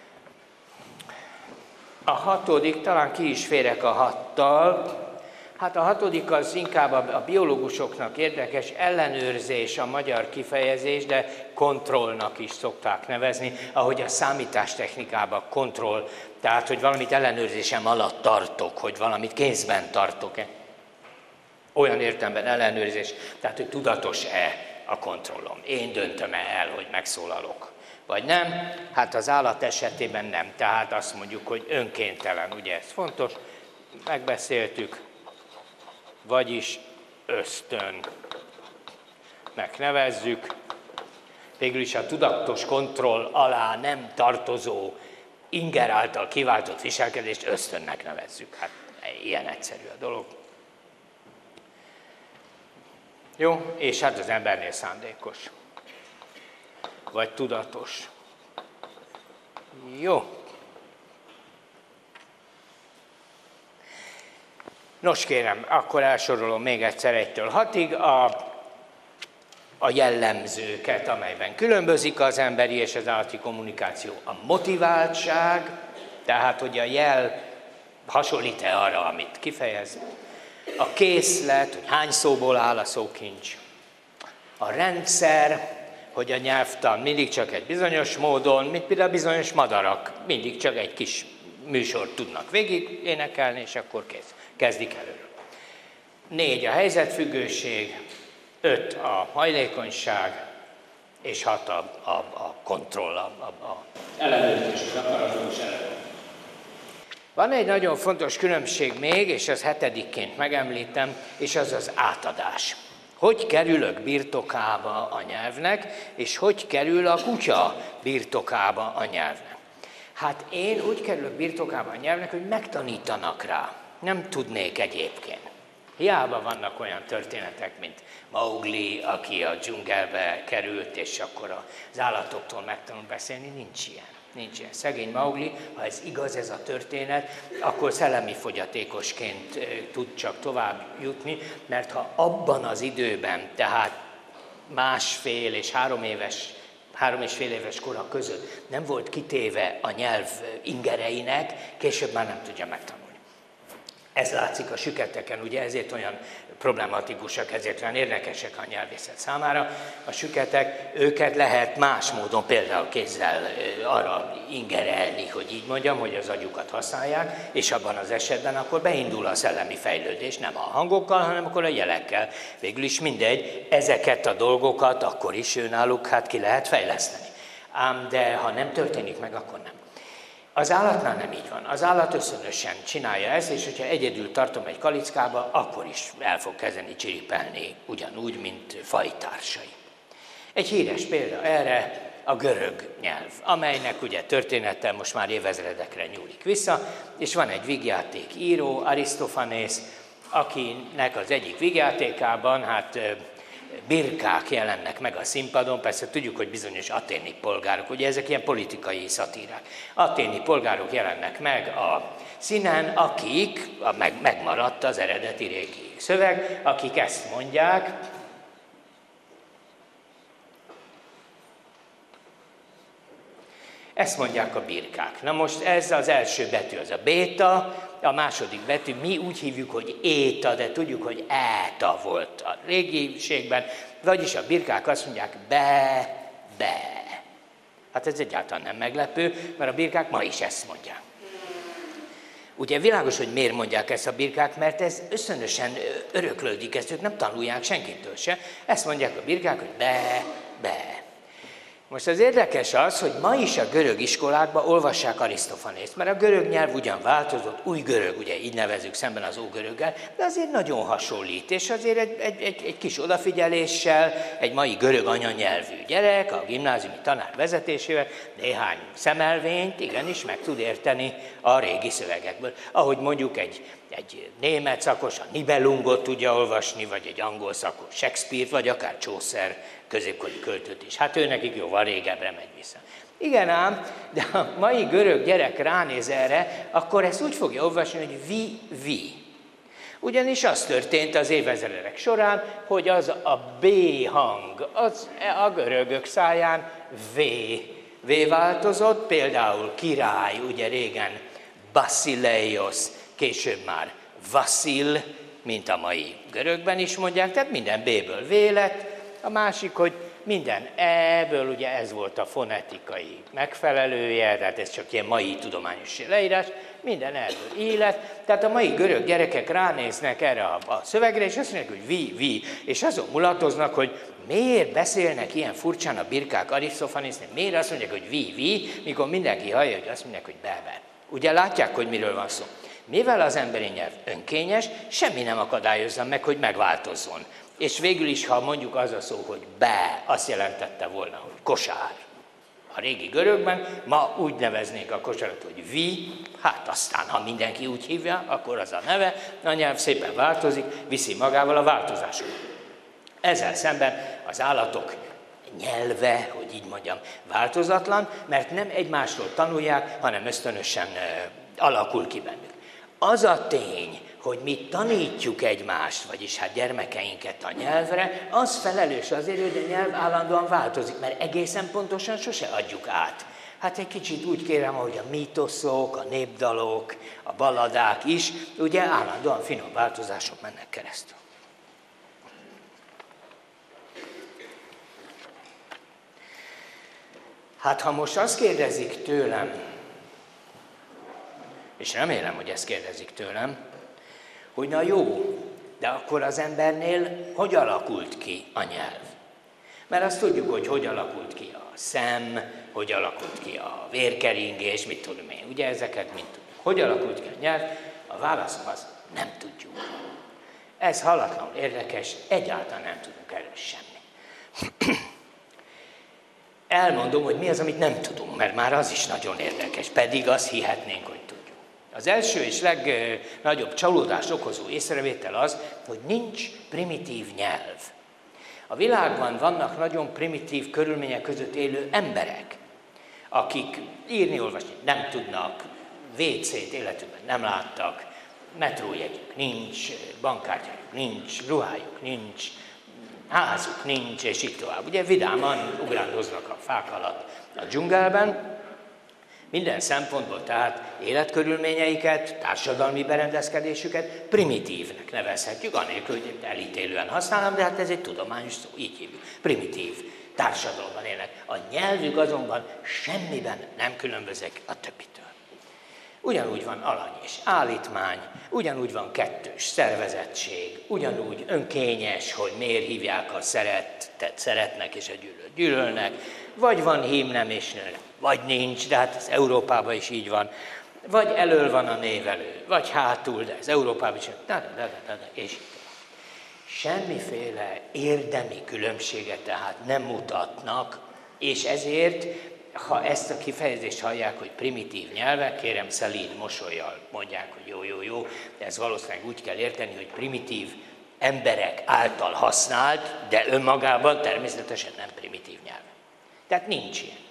A 6. talán ki is férek a 6-tal. Hát a 6. az inkább a biológusoknak érdekes, ellenőrzés a magyar kifejezés, de kontrollnak is szokták nevezni, ahogy a számítástechnikában kontroll, tehát hogy valamit ellenőrzésem alatt tartok, hogy valamit kézben tartok-e. Olyan értelemben ellenőrzés, tehát hogy tudatos-e a kontrollom. Én döntöm el, hogy megszólalok. Vagy nem? Hát az állat esetében nem. Tehát azt mondjuk, hogy önkéntelen, ugye ez fontos, megbeszéltük, vagyis ösztön. Megnevezzük, végül is a tudatos kontroll alá nem tartozó, inger által kiváltott viselkedést ösztönnek nevezzük. Hát ilyen egyszerű a dolog. Jó, és hát az embernél szándékos. Vagy tudatos. Jó. Nos kérem, akkor elsorolom még egyszer 1-től 6-ig a jellemzőket, amelyben különbözik az emberi és az állati kommunikáció. A motiváltság, tehát hogy a jel hasonlít-e arra, amit kifejez. A készlet, hogy hány szóból áll a szókincs. A rendszer, hogy a nyelvtan mindig csak egy bizonyos módon, mint például bizonyos madarak, mindig csak egy kis műsort tudnak végig énekelni, és akkor kész. Kezdik előről. 4 a helyzetfüggőség, 5 a hajlékonyság, és 6 a kontroll, a ellenőrzés, az akaratos ellenőrzés. Van egy nagyon fontos különbség még, és az 7-ként megemlítem, és az az átadás. Hogy kerülök birtokába a nyelvnek, és hogy kerül a kutya birtokába a nyelvnek. Hát én úgy kerülök birtokában a nyelvnek, hogy megtanítanak rá. Nem tudnék egyébként. Hiába vannak olyan történetek, mint Mowgli, aki a dzsungelbe került, és akkor az állatoktól megtanul beszélni, nincs ilyen. Nincs ilyen. Szegény Mowgli, ha ez igaz ez a történet, akkor szellemi fogyatékosként tud csak tovább jutni, mert ha abban az időben, tehát 1,5 és 3,5 éves kora között nem volt kitéve a nyelv ingereinek, később már nem tudja megtanulni. Ez látszik a süketeken, ugye ezért olyan problematikusak, ezért olyan érdekesek a nyelvészet számára. A süketek, őket lehet más módon, például kézzel arra ingerelni, hogy így mondjam, hogy az agyukat használják, és abban az esetben akkor beindul a szellemi fejlődés, nem a hangokkal, hanem akkor a jelekkel. Végül is mindegy, ezeket a dolgokat akkor is náluk hát ki lehet fejleszteni. Ám de ha nem történik meg, akkor nem. Az állatnál nem így van. Az állat ösztönösen csinálja ezt, és hogyha egyedül tartom egy kalickába, akkor is el fog kezdeni csiripelni, ugyanúgy, mint fajtársai. Egy híres példa erre a görög nyelv, amelynek ugye története most már évezredekre nyúlik vissza, és van egy vígjáték író, Arisztofanész, akinek az egyik vígjátékában, hát birkák jelennek meg a színpadon, persze tudjuk, hogy bizonyos athéni polgárok, ugye ezek ilyen politikai szatírák. Athéni polgárok jelennek meg a színen, akik, megmaradt az eredeti régi szöveg, akik ezt mondják, ezt mondják a birkák. Na most ez az első betű, az a béta, a második betű, mi úgy hívjuk, hogy éta, de tudjuk, hogy éta volt a régiségben, vagyis a birkák azt mondják be. Hát ez egyáltalán nem meglepő, mert a birkák ma is ezt mondják. Ugye világos, hogy miért mondják ezt a birkák, mert ez ösztönösen öröklődik, ezt ők nem tanulják senkitől se. Ezt mondják a birkák, hogy be. Most az érdekes az, hogy ma is a görög iskolákban olvassák Arisztofanészt, mert a görög nyelv ugyan változott, új görög, ugye így nevezzük szemben az ógöröggel, de azért nagyon hasonlít, és azért egy kis odafigyeléssel egy mai görög anyanyelvű gyerek, a gimnáziumi tanár vezetésével néhány szemelvényt igenis meg tud érteni a régi szövegekből. Ahogy mondjuk egy német szakos a Nibelungot tudja olvasni, vagy egy angol szakos Shakespeare-t, vagy akár Chaucer középkori költőt is. Hát ő nekik jóval régebbre megy vissza. Igen ám, de a mai görög gyerek ránéz erre, akkor ezt úgy fogja olvasni, hogy vi. Ugyanis az történt az évezredek során, hogy az a B hang, az a görögök száján V változott, például király, ugye régen Basileios, később már Vasil, mint a mai görögben is mondják, tehát minden B-ből V lett. A másik, hogy minden E-ből, ugye ez volt a fonetikai megfelelője, tehát ez csak ilyen mai tudományos leírás, minden E-ből I lett. Tehát a mai görög gyerekek ránéznek erre a szövegre, és azt mondják, hogy vi, és azon mulatoznak, hogy miért beszélnek ilyen furcsán a birkák Arisztofanésznél, miért azt mondják, hogy vi, mikor mindenki hallja, hogy azt mondják, hogy be. Ugye látják, hogy miről van szó. Mivel az emberi nyelv önkényes, semmi nem akadályozza meg, hogy megváltozzon. És végül is, ha mondjuk az a szó, hogy be, azt jelentette volna, hogy kosár. A régi görögben ma úgy neveznék a kosarat, hogy vi, hát aztán, ha mindenki úgy hívja, akkor az a neve, a nyelv szépen változik, viszi magával a változásokat. Ezzel szemben az állatok nyelve, hogy így mondjam, változatlan, mert nem egymásról tanulják, hanem ösztönösen alakul ki bennük. Az a tény, hogy mi tanítjuk egymást, vagyis hát gyermekeinket a nyelvre, az felelős azért, hogy a nyelv állandóan változik, mert egészen pontosan sose adjuk át. Hát egy kicsit úgy kérem, hogy a mítoszok, a népdalok, a balladák is, ugye állandóan finom változások mennek keresztül. Hát ha most azt kérdezik tőlem, és remélem, hogy ezt kérdezik tőlem, hogy na jó, de akkor az embernél hogy alakult ki a nyelv? Mert azt tudjuk, hogy alakult ki a szem, hogy alakult ki a vérkeringés, mit tudom én, ugye ezeket mind tudjuk. Hogy alakult ki a nyelv? A válaszom az, nem tudjuk. Ez hallatlanul érdekes, egyáltalán nem tudunk erről semmi. elmondom, hogy mi az, amit nem tudunk, mert már az is nagyon érdekes, pedig azt hihetnénk, hogy tudjuk. Az első és legnagyobb csalódást okozó észrevétel az, hogy nincs primitív nyelv. A világban vannak nagyon primitív körülmények között élő emberek, akik írni, olvasni nem tudnak, WC-t életükben nem láttak, metrójegyük nincs, bankkártyájuk nincs, ruhájuk nincs, házuk nincs, és így tovább. Ugye vidáman ugrándoznak a fák alatt a dzsungelben, minden szempontból tehát életkörülményeiket, társadalmi berendezkedésüket primitívnek nevezhetjük, anélkül, hogy elítélően használom, de hát ez egy tudományos szó, így hívjuk. Primitív társadalomban élnek. A nyelvük azonban semmiben nem különbözik a többitől. Ugyanúgy van alany és állítmány, ugyanúgy van kettős szervezettség, ugyanúgy önkényes, hogy miért hívják a szerettet szeretnek és a gyűlölt gyűlölnek, vagy van hímnem és nőnem, vagy nincs, de hát ez Európában is így van, vagy elől van a névelő, vagy hátul, de ez Európában is, és így. Semmiféle érdemi különbséget tehát nem mutatnak, és ezért, ha ezt a kifejezést hallják, hogy primitív nyelvek, kérem szelíd mosollyal mondják, hogy jó, de ez valószínűleg úgy kell érteni, hogy primitív emberek által használt, de önmagában természetesen nem primitív nyelv. Tehát nincs ilyen.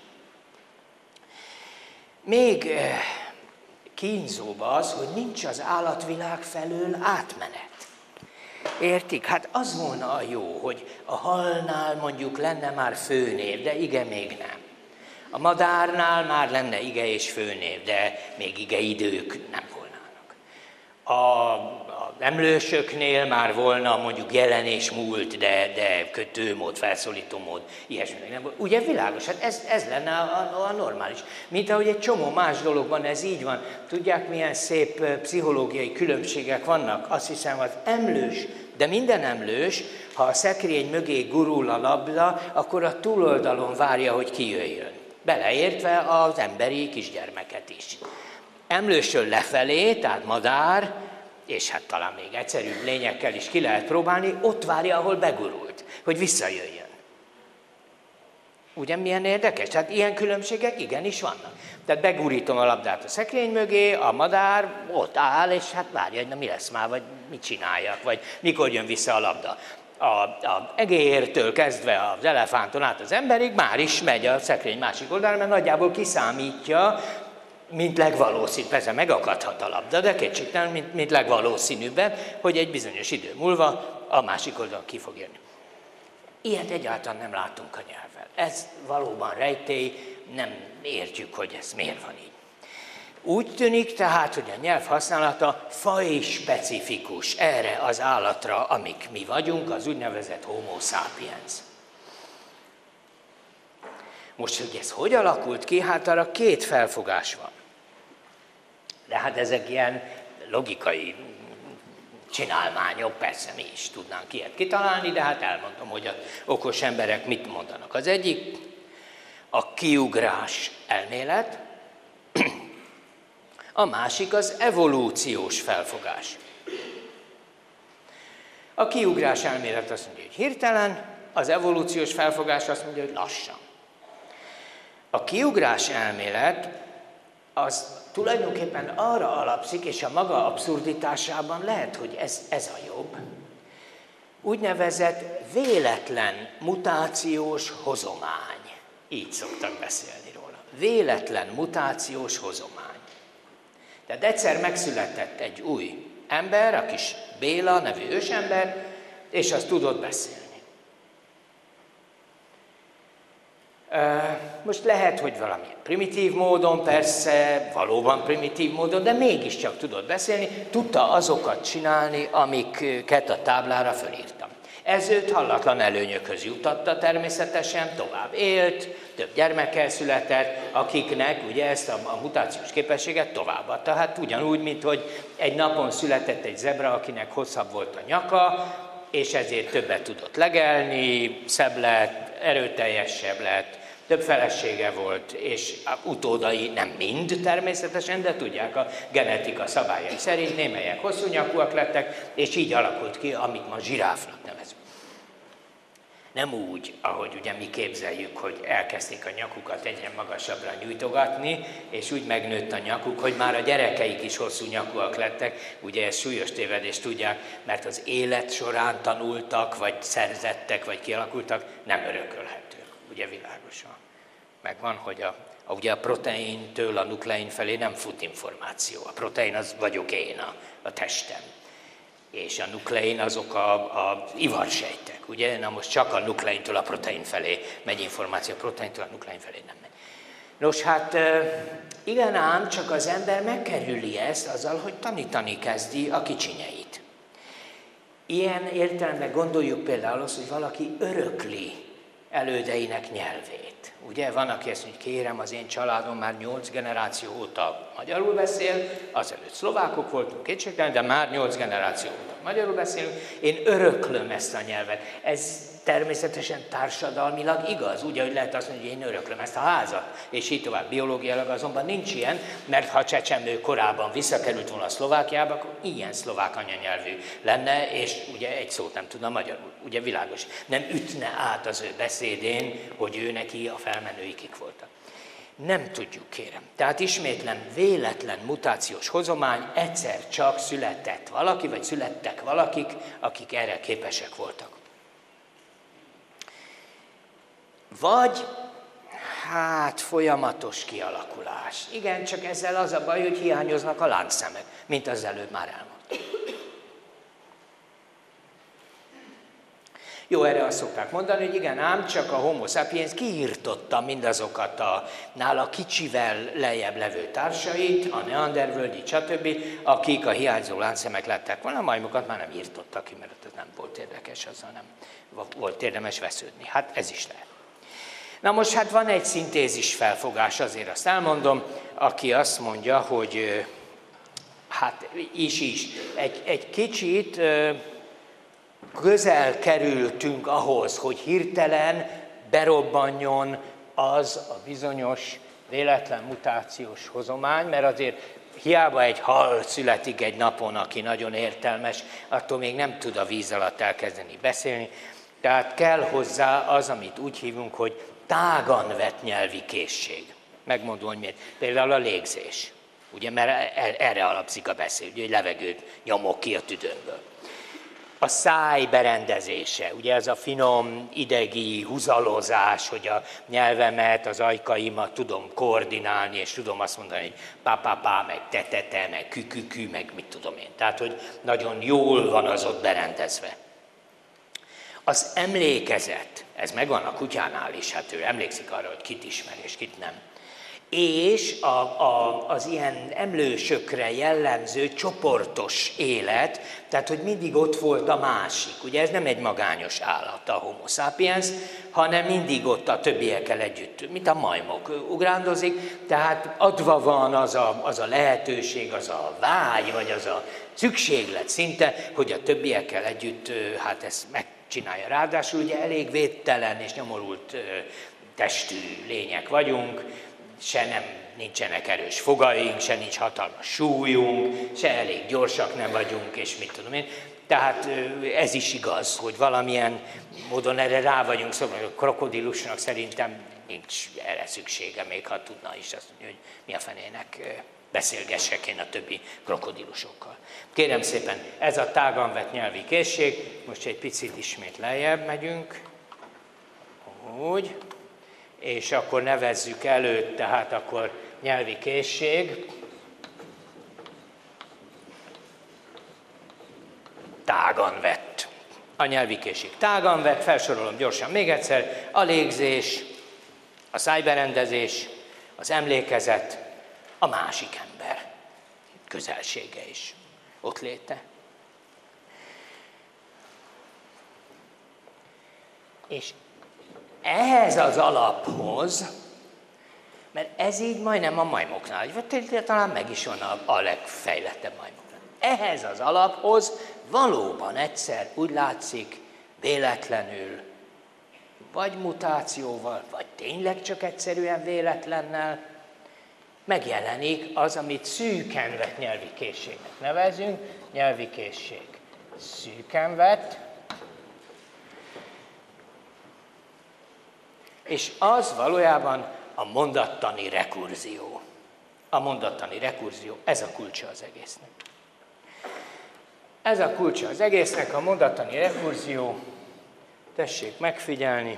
Még kínzóbb az, hogy nincs az állatvilág felől átmenet. Értik? Hát az volna a jó, hogy a halnál mondjuk lenne már főnév, de ige még nem. A madárnál már lenne ige és főnév, de még igeidők nem volnának. Az emlősöknél már volna mondjuk jelen és múlt, de kötőmód, felszólítómód, ilyesmi nem volt. Ugye világos, hát ez lenne a normális. Mint ahogy egy csomó más dologban ez így van. Tudják, milyen szép pszichológiai különbségek vannak? Azt hiszem, az emlős, de minden emlős, ha a szekrény mögé gurul a labda, akkor a túloldalon várja, hogy kijöjjön. Beleértve az emberi kisgyermeket is. Emlősről lefelé, tehát madár, és hát talán még egyszerűbb lényekkel is ki lehet próbálni, ott várja, ahol begurult, hogy visszajöjjön. Ugye milyen érdekes? Tehát ilyen különbségek igenis vannak. Tehát begurítom a labdát a szekrény mögé, a madár ott áll, és hát várja, hogy mi lesz már, vagy mit csináljak, vagy mikor jön vissza a labda. A egértől kezdve az elefánton át az emberig már is megy a szekrény másik oldalra, mert nagyjából kiszámítja, mint legvalószínűbb, persze megakadhat a labda, de kétségtelen, mint legvalószínűbben, hogy egy bizonyos idő múlva a másik oldalon ki fog jönni. Ilyet egyáltalán nem látunk a nyelvvel. Ez valóban rejtély, nem értjük, hogy ez miért van így. Úgy tűnik tehát, hogy a nyelv használata fajspecifikus erre az állatra, amik mi vagyunk, az úgynevezett homo sapiens. Most, hogy ez hogy alakult ki, hát arra két felfogás van. De hát ezek ilyen logikai csinálmányok, persze mi is tudnánk ilyet kitalálni, de hát elmondom, hogy az okos emberek mit mondanak. Az egyik a kiugrás elmélet, a másik az evolúciós felfogás. A kiugrás elmélet azt mondja, hogy hirtelen, az evolúciós felfogás azt mondja, hogy lassan. A kiugrás elmélet az tulajdonképpen arra alapszik, és a maga abszurditásában lehet, hogy ez a jobb, úgynevezett véletlen mutációs hozomány. Így szoktak beszélni róla. Véletlen mutációs hozomány. Tehát egyszer megszületett egy új ember, a kis Béla nevű ősember, és az tudott beszélni. Most lehet, hogy valamilyen primitív módon, persze, valóban primitív módon, de mégiscsak tudott beszélni, tudta azokat csinálni, amiket a táblára fölírtam. Ez őt hallatlan előnyökhöz jutatta természetesen, tovább élt, több gyermekkel született, akiknek ugye ezt a mutációs képességet továbbadta. Hát ugyanúgy, mint hogy egy napon született egy zebra, akinek hosszabb volt a nyaka, és ezért többet tudott legelni, szebb lett, erőteljesebb lett, több felesége volt, és utódai nem mind természetesen, de tudják, a genetika szabályai szerint némelyek hosszú nyakúak lettek, és így alakult ki, amit ma zsiráfnak nevezünk. Nem úgy, ahogy ugye mi képzeljük, hogy elkezdték a nyakukat egyre magasabbra nyújtogatni, és úgy megnőtt a nyakuk, hogy már a gyerekeik is hosszú nyakúak lettek. Ugye ez súlyos tévedés, tudják, mert az élet során tanultak, vagy szerzettek, vagy kialakultak, nem örökölhetők. Ugye világosan. Megvan, hogy ugye a proteintől a nuklein felé nem fut információ. A protein az vagyok én, a testem. És a nuklein azok az ivarsejtek, ugye? Na most csak a nukleintől a protein felé megy információ, a proteintől a nuklein felé nem megy. Nos, hát igen ám, csak az ember megkerüli ezt azzal, hogy tanítani kezdi a kicsinyeit. Ilyen értelemben gondoljuk például azt, hogy valaki örökli elődeinek nyelvét. Ugye van, aki ezt mondja, kérem, az én családom már 8 generáció óta magyarul beszél, azelőtt szlovákok voltunk kétségtelen, de már 8 generáció óta magyarul beszélünk, én öröklöm ezt a nyelvet. Ez természetesen társadalmilag igaz, úgy, hogy lehet azt mondani, hogy én öröklöm ezt a házat, és így tovább. Biológiailag azonban nincs ilyen, mert ha csecsemő korában visszakerült volna a Szlovákiába, akkor ilyen szlovák anyanyelvű lenne, és ugye egy szót nem tudna magyarul. Ugye világos. Nem ütne át az ő beszédén, hogy ő neki a felmenői kik voltak. Nem tudjuk, kérem. Tehát ismétlem, véletlen mutációs hozomány, egyszer csak született valaki, vagy születtek valakik, akik erre képesek voltak. Vagy, hát folyamatos kialakulás. Igen, csak ezzel az a baj, hogy hiányoznak a láncszemek, mint az előbb már elmondtam. Jó, erre azt szokták mondani, hogy igen ám, csak a Homo sapiens kiirtotta mindazokat a nála kicsivel lejjebb levő társait, a neandervölgyi, stb., akik a hiányzó láncszemek lettek volna, a majmokat már nem írtottak ki, mert ez nem volt érdekes, azzal nem volt érdemes vesződni. Hát ez is lehet. Na most hát van egy szintézis felfogás, azért azt elmondom, aki azt mondja, hogy hát egy kicsit közel kerültünk ahhoz, hogy hirtelen berobbanjon az a bizonyos véletlen mutációs hozomány, mert azért hiába egy hal születik egy napon, aki nagyon értelmes, attól még nem tud a víz alatt elkezdeni beszélni. Tehát kell hozzá az, amit úgy hívunk, hogy tágan vett nyelvi készség. Megmondom, hogy miért. Például a légzés. Ugye, mert erre alapszik a beszéd, hogy levegőt nyomok ki a tüdőmből. A száj berendezése, ugye ez a finom idegi húzalozás, hogy a nyelvemet, az ajkaimat tudom koordinálni, és tudom azt mondani, hogy pá, meg te, meg kü, meg mit tudom én. Tehát, hogy nagyon jól van az ott berendezve. Az emlékezet, ez megvan a kutyánál is, hát ő emlékszik arra, hogy kit ismer és kit nem. És az ilyen emlősökre jellemző csoportos élet, tehát hogy mindig ott volt a másik. Ugye ez nem egy magányos állat, a Homo sapiens, hanem mindig ott a többiekkel együtt, mint a majmok ugrándozik, tehát adva van az a lehetőség, az a vágy, vagy az a szükséglet szinte, hogy a többiekkel együtt hát ezt megcsinálja. Ráadásul ugye elég védtelen és nyomorult testű lények vagyunk, nincsenek erős fogaink, se nincs hatalmas súlyunk, se elég gyorsak nem vagyunk, és mit tudom én. Tehát ez is igaz, hogy valamilyen módon erre rá vagyunk szóval a krokodilusnak szerintem nincs erre szüksége, még ha tudna is azt mondja, hogy mi a fenének beszélgessek én a többi krokodilusokkal. Kérem szépen, ez a tágan vett nyelvi készség, most egy picit ismét lejjebb megyünk, úgy. És akkor nevezzük előtt, tehát akkor nyelvi készség, tágan vett. A nyelvi készség tágan vett, felsorolom gyorsan még egyszer, a légzés, a szájberendezés, az emlékezet, a másik ember közelsége is, ott léte. És ehhez az alaphoz, mert ez így majdnem a majmoknál, vagy talán meg is van a legfejlettebb majmoknál. Ehhez az alaphoz valóban egyszer úgy látszik véletlenül, vagy mutációval, vagy tényleg csak egyszerűen véletlennel megjelenik az, amit szűken vett nyelvi készségnek nevezünk, nyelvi készség szűken vett, És az valójában a mondattani rekurzió. A mondattani rekurzió, ez a kulcsa az egésznek. Ez a kulcsa az egésznek, a mondattani rekurzió. Tessék megfigyelni.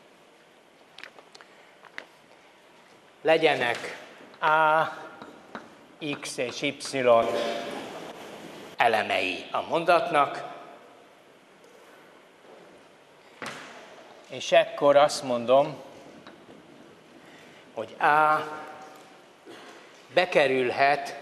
Legyenek A, X és Y elemei a mondatnak, és ekkor azt mondom, hogy A bekerülhet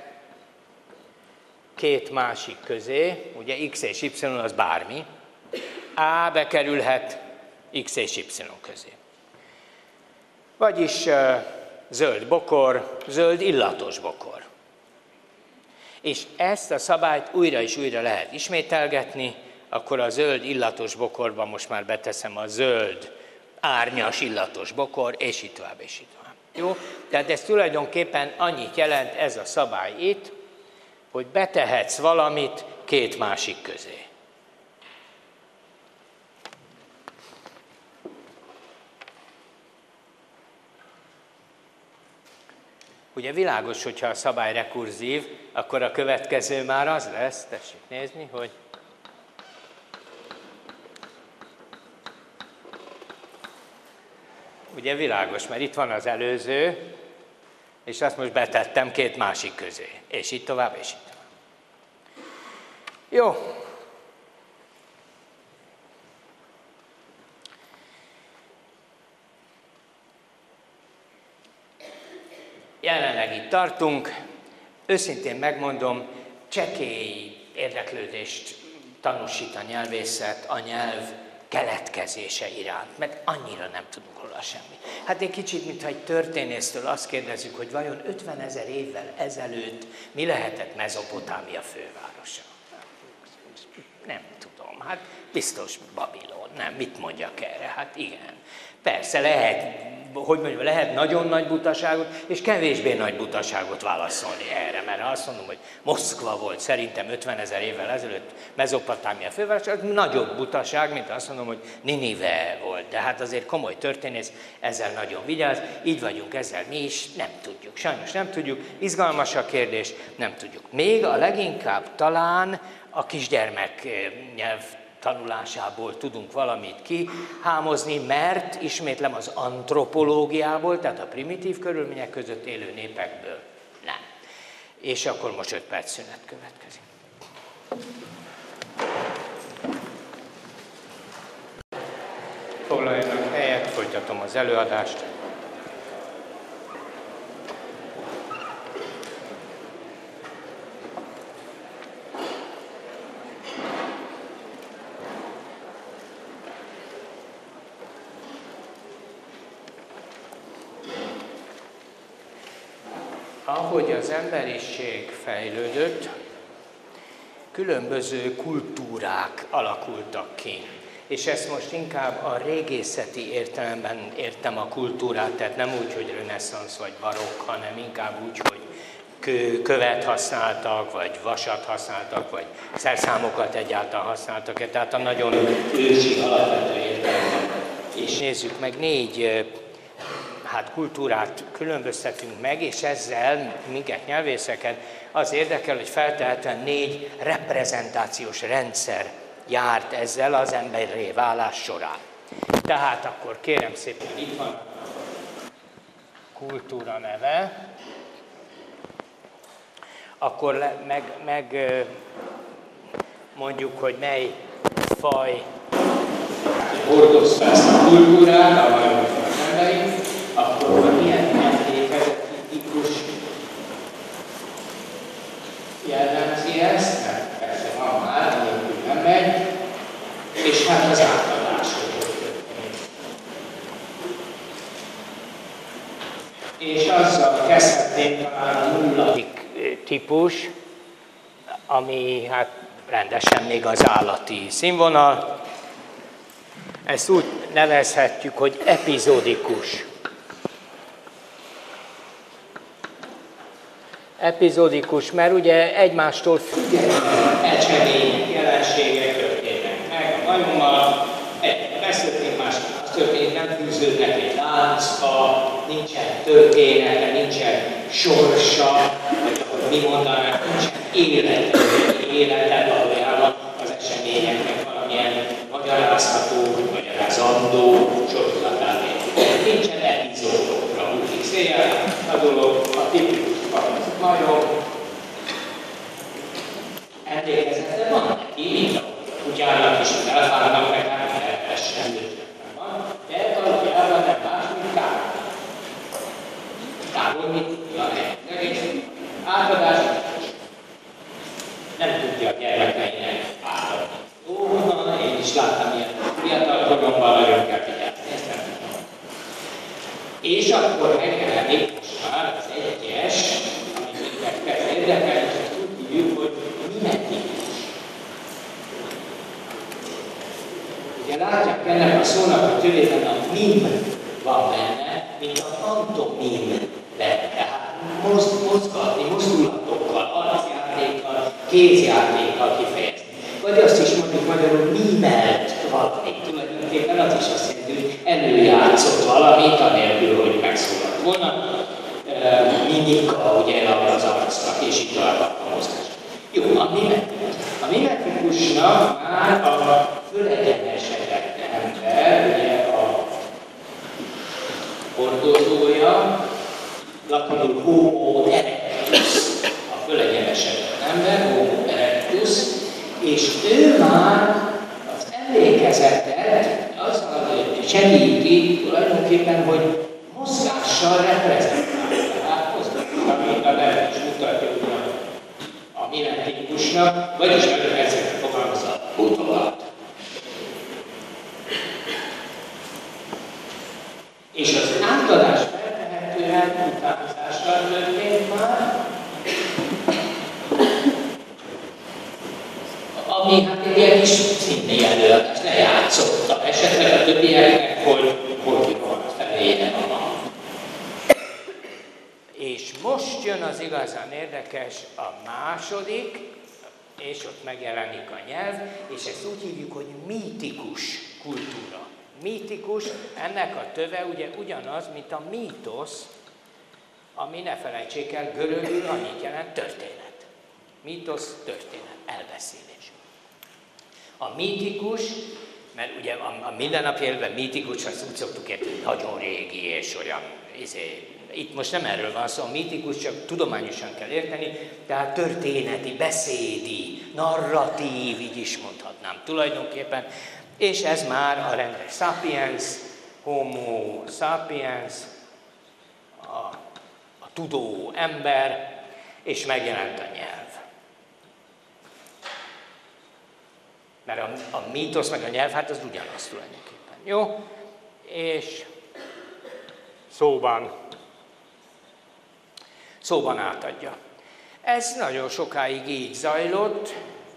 két másik közé, ugye X és Y az bármi, A bekerülhet X és Y közé. Vagyis zöld bokor, zöld illatos bokor. És ezt a szabályt újra és újra lehet ismételgetni, akkor a zöld illatos bokorban most már beteszem a zöld árnyas illatos bokor, és így tovább, és így tovább. Jó? Tehát ez tulajdonképpen annyit jelent ez a szabály itt, hogy betehetsz valamit két másik közé. Ugye világos, hogyha a szabály rekurzív, akkor a következő már az lesz, tessék nézni, hogy ugye világos, mert itt van az előző, és azt most betettem két másik közé. És így tovább, és így tovább. Jó. Jelenleg itt tartunk. Őszintén megmondom, csekély érdeklődést tanúsít a nyelvészet a nyelv keletkezése iránt, mert annyira nem tudunk róla semmi. Hát egy kicsit, mintha egy történésztől azt kérdezzük, hogy vajon 50 000 évvel ezelőtt mi lehetett Mezopotámia fővárosa? Nem tudom, hát biztos Babilon, nem, mit mondjak erre? Hát igen. Persze lehet nagyon nagy butaságot, és kevésbé nagy butaságot válaszolni erre, mert ha azt mondom, hogy Moszkva volt szerintem 50 000 évvel ezelőtt Mezopotámia fővárosa, az nagyobb butaság, mint azt mondom, hogy Ninive volt. De hát azért komoly történész ezzel nagyon vigyáz, így vagyunk ezzel mi is, nem tudjuk, sajnos nem tudjuk, izgalmas a kérdés, nem tudjuk. Még a leginkább talán a kisgyermek nyelv tanulásából tudunk valamit kihámozni, mert ismétlem az antropológiából, tehát a primitív körülmények között élő népekből nem. És akkor most 5 perc szünet következik. Foglaljanak helyet, folytatom az előadást. Ahogy az emberiség fejlődött, különböző kultúrák alakultak ki. És ezt most inkább a régészeti értelemben értem a kultúrát, tehát nem úgy, hogy reneszánsz vagy barokk, hanem inkább úgy, hogy követ használtak, vagy vasat használtak, vagy szerszámokat egyáltalán használtak, tehát a nagyon ősi alapvető értelemben. És nézzük meg 4 kultúrát különböztetünk meg, és ezzel minket nyelvészeket az érdekel, hogy feltehetően 4 reprezentációs rendszer járt ezzel az emberré válás során. Tehát akkor kérem szépen, itt van a kultúra neve, akkor mondjuk, hogy mely faj hordozta ezt a kultúrát, a majomoknak az emberi, akkor milyen emlékezetikus jellemzi ezt, mert persze van már, nélkül nem megy, és hát az átadás, hogy történik. És azzal kezdhetném talán a nulladik típus, ami hát rendesen még az állati színvonal. Ezt úgy nevezhetjük, hogy epizódikus. Epizódikus, mert ugye egymástól függetlenül események, jelenségek történnek meg. A majommal beszéltünk más, az történik, nem fűződnek egy lánc, házba, nincsen története, nincsen sorsa, vagy ahogy mi mondanánk, nincsen élete valójában az eseményeknek valamilyen magyarázható, magyarázandó sorozatát. Nincsen epizódokra úgy széjjel, a dolog a tipikus majom. Emlékezete van neki, mint a kutyának is az elfárnak, meg hát elvesen van, de valójában nem más, mint távol. Távol mit tudja egész átadás, nem tudja a gyermekeinek átadni. Én is láttam ilyen fiatal koromban, nagyon kell vigyázni, ezt nem tudom. És akkor megjelenik most már az egyes, amit kezd érdekelni, és ezt úgy hívjuk, hogy mimetikus. Ugye látják ennek a szónak a tövében a mim van benne, mint a pantomim benne. Tehát mozgatni, mozdulatokkal, arcjátékkal, kézjátékkal kifejezni. Vagy azt is mondjuk magyarul mimelt valami. Tulajdonképpen az is azt jelenti, hogy előjátszott valamit, anélkül, hogy megszólalt volna. Mimika, ugye az arcnak, és így tovább a mozgás. Jó, a mimetikus. A mimetikusnak már a fölegyenesedett ember, ugye a hordozója, latinul homo erectus, a fölegyenesedett ember, homo erectus, és ő már az emlékezetet azzal segíti tulajdonképpen, hogy mozgással reprezentálja. Tehát mozgással, mint a neve is mutatja ugyan a mimetikusnak, vagyis nagyon egyszerűen fogalmazza utolat. És az átadás feltehetően utánozással történt már, ami hát egy ilyen kis színni előadást lejátszottam, esetleg a többieknek, hogy van feléje a ma. És most jön az igazán érdekes, a második, és ott megjelenik a nyelv, és ezt úgy hívjuk, hogy mítikus kultúra. Mítikus, ennek a töve ugye ugyanaz, mint a mítosz, ami ne felejtsék el, görögül annyit jelent történet. Mítosz, történet, elbeszélés. A mítikus, mert ugye a mindennapi életben mítikus, azt úgy szoktuk érteni, nagyon régi és olyan, itt most nem erről van szó, a mítikus csak tudományosan kell érteni, tehát történeti, beszédi, narratív, így is mondhatnám tulajdonképpen, és ez már a rendes sapiens, homo sapiens, a tudó ember, és megjelent a nyelv. Mert a mítosz meg a nyelv, hát az ugyanaz tulajdonképpen. Jó? És szóban átadja. Ez nagyon sokáig így zajlott.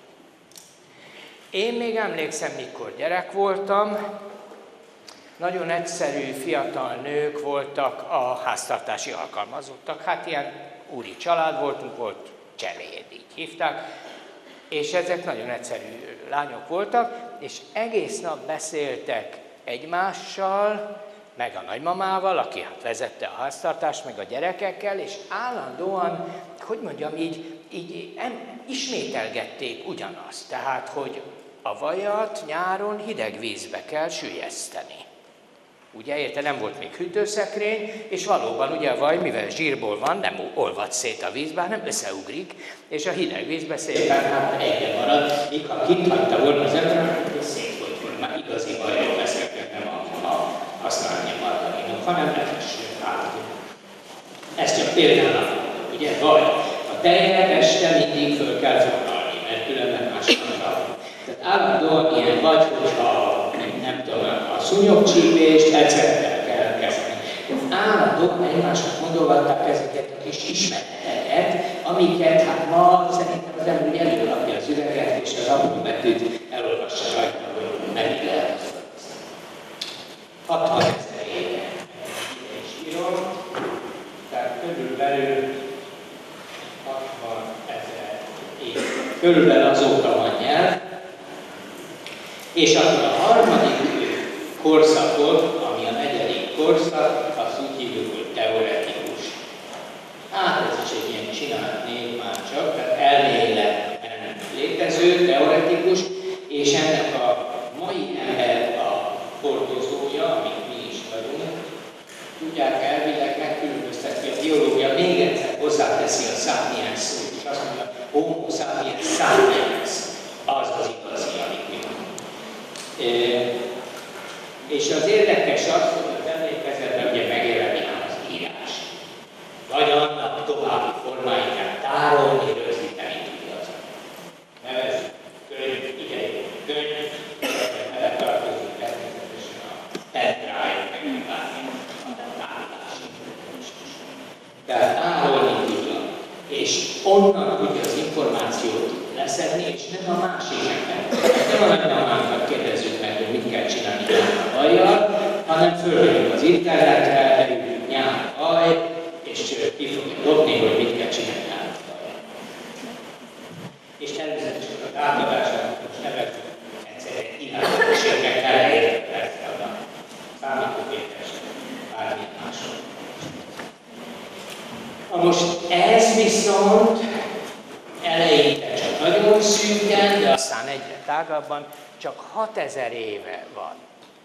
Én még emlékszem, mikor gyerek voltam, nagyon egyszerű fiatal nők voltak a háztartási alkalmazottak. Hát ilyen úri család voltunk, volt cseléd, így hívták. És ezek nagyon egyszerű lányok voltak, és egész nap beszéltek egymással, meg a nagymamával, aki hát vezette a háztartást, meg a gyerekekkel, és állandóan, hogy mondjam, így ismételgették ugyanazt. Tehát, hogy a vajat nyáron hideg vízbe kell süllyeszteni. Ugye, érte, nem volt még hűtőszekrény, és valóban ugye a vaj, mivel zsírból van, nem olvad szét a vízbe, hanem összeugrik, és a hideg vízbe szépen hát egyre marad, míg ha kint hagyta volna az ember, akkor szétfolyt volna, már igazi vajról beszéltek, nem a használni margarinok, hanem lefessük át. Ez csak például, ugye, vaj. A tejet este mindig föl kell forralni, mert különben másnak. Tehát állandóan ilyen vagy, hogyha nem tudom, a szúnyogcsípést egyszerűen kell kezdeni. Állandóan egymásnak mondogatták ezeket a kis ismereteket, amiket hát ma szerintem az ember előlapja az üveget, és az alulbetűt elolvassa rajta, hogy mennyire lehet az. 60 000 éve és írom, tehát körülbelül 60 000 éve. Körülbelül azóta van nyelv, és akkor a harmadik korszakot, ami a negyedik korszak, azt úgy hívjuk, hogy teoretikus. Hát ez is egy ilyen csinált név már csak, tehát elméletben létező, teoretikus, és ennek a mai ember a hordozója, amit mi is vagyunk, tudják elvileg megkülönböztetni a biológia, még egyszer hozzáteszi a sapiens szót, és azt mondja, homo sapiens sapiens, az az igazi, amit mi mondunk. És az érdekes az, hogy az emlékezetben ugye megjelenik az írás. Vagy annak további formáját tárolni, rögzíteni tudja az. Nevezzük könyv, idején könyv, vele tartozik természetesen a pendrive, meg bármi a tárolási. Tehát tárolni tudja, és onnan tudja az információt leszedni, és nem a másik ember. Nem a nagymamánknak kérdezzük meg, hogy mit kell csinálni a hajjal, hanem fölmegyünk az internetre, leüljük nyár haj, és ki fogjuk dobni, hogy mit kell csinálni a hajjal. És természetesen az átadásának most nevezzük egyszerűen irányításérnek elejét persze a számítógépes bármi máshol. Na most ez viszont eleinte csak nagyon szűken, de aztán egyre tágabban, csak 6000 éve van.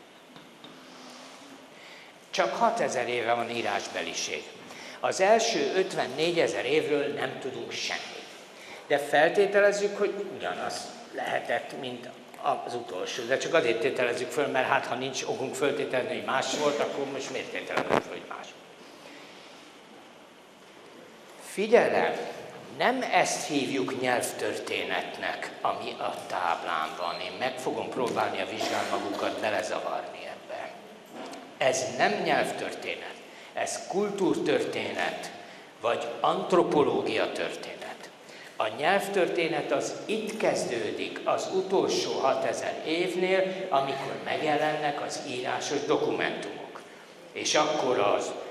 Csak 6000 éve van írásbeliség. Az első 54 000 évről nem tudunk semmit. De feltételezzük, hogy ugyanaz lehetett, mint az utolsó. De csak azért tételezzük föl, mert hát ha nincs okunk föltételezni, hogy más volt, akkor most miért tételezzük föl, hogy más? Figyelem! Nem ezt hívjuk nyelvtörténetnek, ami a táblán van. Én meg fogom próbálni a vizsgán magukat belezavarni ebbe. Ez nem nyelvtörténet, ez kultúrtörténet, vagy antropológia történet. A nyelvtörténet az itt kezdődik az utolsó 6000 évnél, amikor megjelennek az írásos dokumentumok. És akkor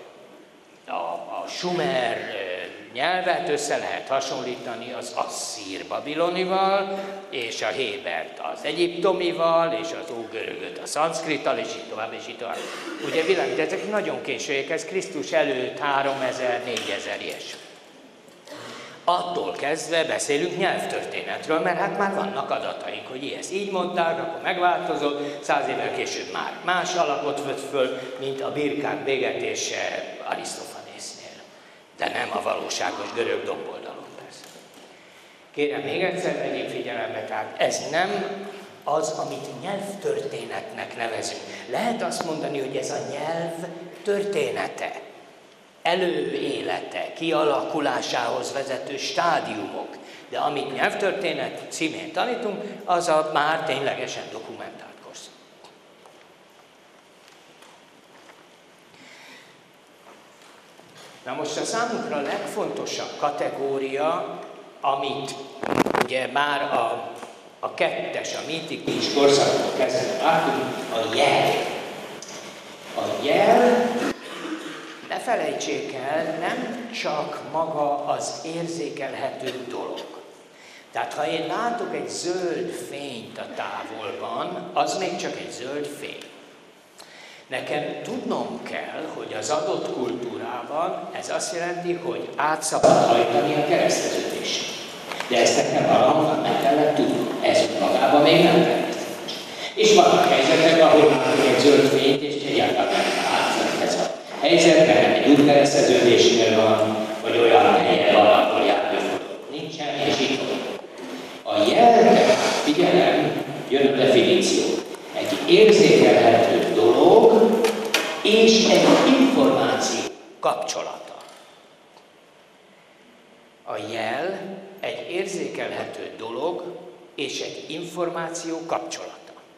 a sumer nyelvet össze lehet hasonlítani az asszír-babilonival, és a hébert az egyiptomival, és az ógörögöt a szanszkrittal, és így tovább, és így tovább. Ugye világ, de ezek nagyon későek, ez Krisztus előtt 3000-4000 ilyesmi. Attól kezdve beszélünk nyelvtörténetről, mert hát már vannak adataink, hogy ezt így mondták, akkor megváltozott, 100 évvel később már más alapot vett föl, mint a birkák bégetése Arisztofanésznél. De nem a valóságos görög domboldalon persze. Kérem, még egyszer vegyék figyelembe, tehát ez nem az, amit nyelvtörténetnek nevezünk. Lehet azt mondani, hogy ez a nyelv története, előélete, kialakulásához vezető stádiumok. De amit nyelvtörténet címén tanítunk, az a már ténylegesen dokumentált korszak. Na most a számunkra legfontosabb kategória, amit ugye már a kettes, a mítikus korszaktól kezdve látunk, a jel. A jel, ne felejtsék el, nem csak maga az érzékelhető dolog. Tehát ha én látok egy zöld fényt a távolban, az még csak egy zöld fény. Nekem tudnom kell, hogy az adott kultúrában ez azt jelenti, hogy át szabad hajtani a kereszteződést. De ezt nekem valahonnan meg kellett tudnom. Ez magában még nem természetes. És vannak helyzetek, ahol látok egy zöld fényt, és egyáltalán nem látszik ez a helyzetben, egy útkereszteződésnél van, vagy olyan helyen van, ahol járműforduló nincsen, és így a jel, figyelem, jön a definíció. Egy érzékelhető dolog és egy információ kapcsolata. A jel egy érzékelhető dolog és egy információ kapcsolata.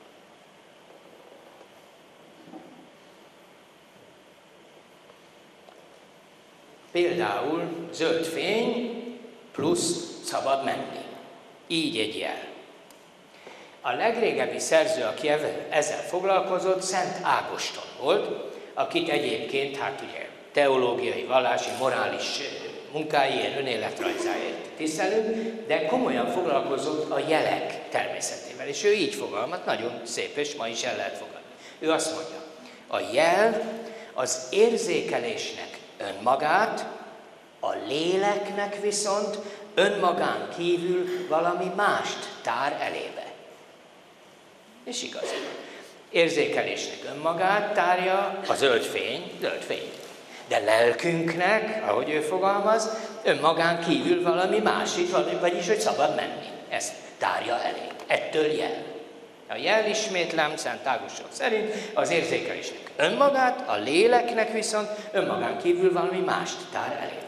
Például zöld fény plusz szabad menni. Így egy jel. A legrégebbi szerző, aki ezzel foglalkozott, Szent Ágoston volt, akit egyébként, hát ugye teológiai, vallási, morális munkáiért, önéletrajzáért tisztelünk, de komolyan foglalkozott a jelek természetével. És ő így fogalmat, nagyon szép, és ma is el lehet fogadni. Ő azt mondja, a jel az érzékelésnek önmagát, a léleknek viszont önmagán kívül valami mást tár elébe. És igaz. Érzékelésnek önmagát tárja a zöld fény. De lelkünknek, ahogy ő fogalmaz, önmagán kívül valami másik, vagyis, hogy szabad menni. Ezt tárja elé. Ettől jel. A jel, ismétlem, Szent Ágoston szerint az érzékelésnek önmagát, a léleknek viszont önmagán kívül valami mást tár elébe.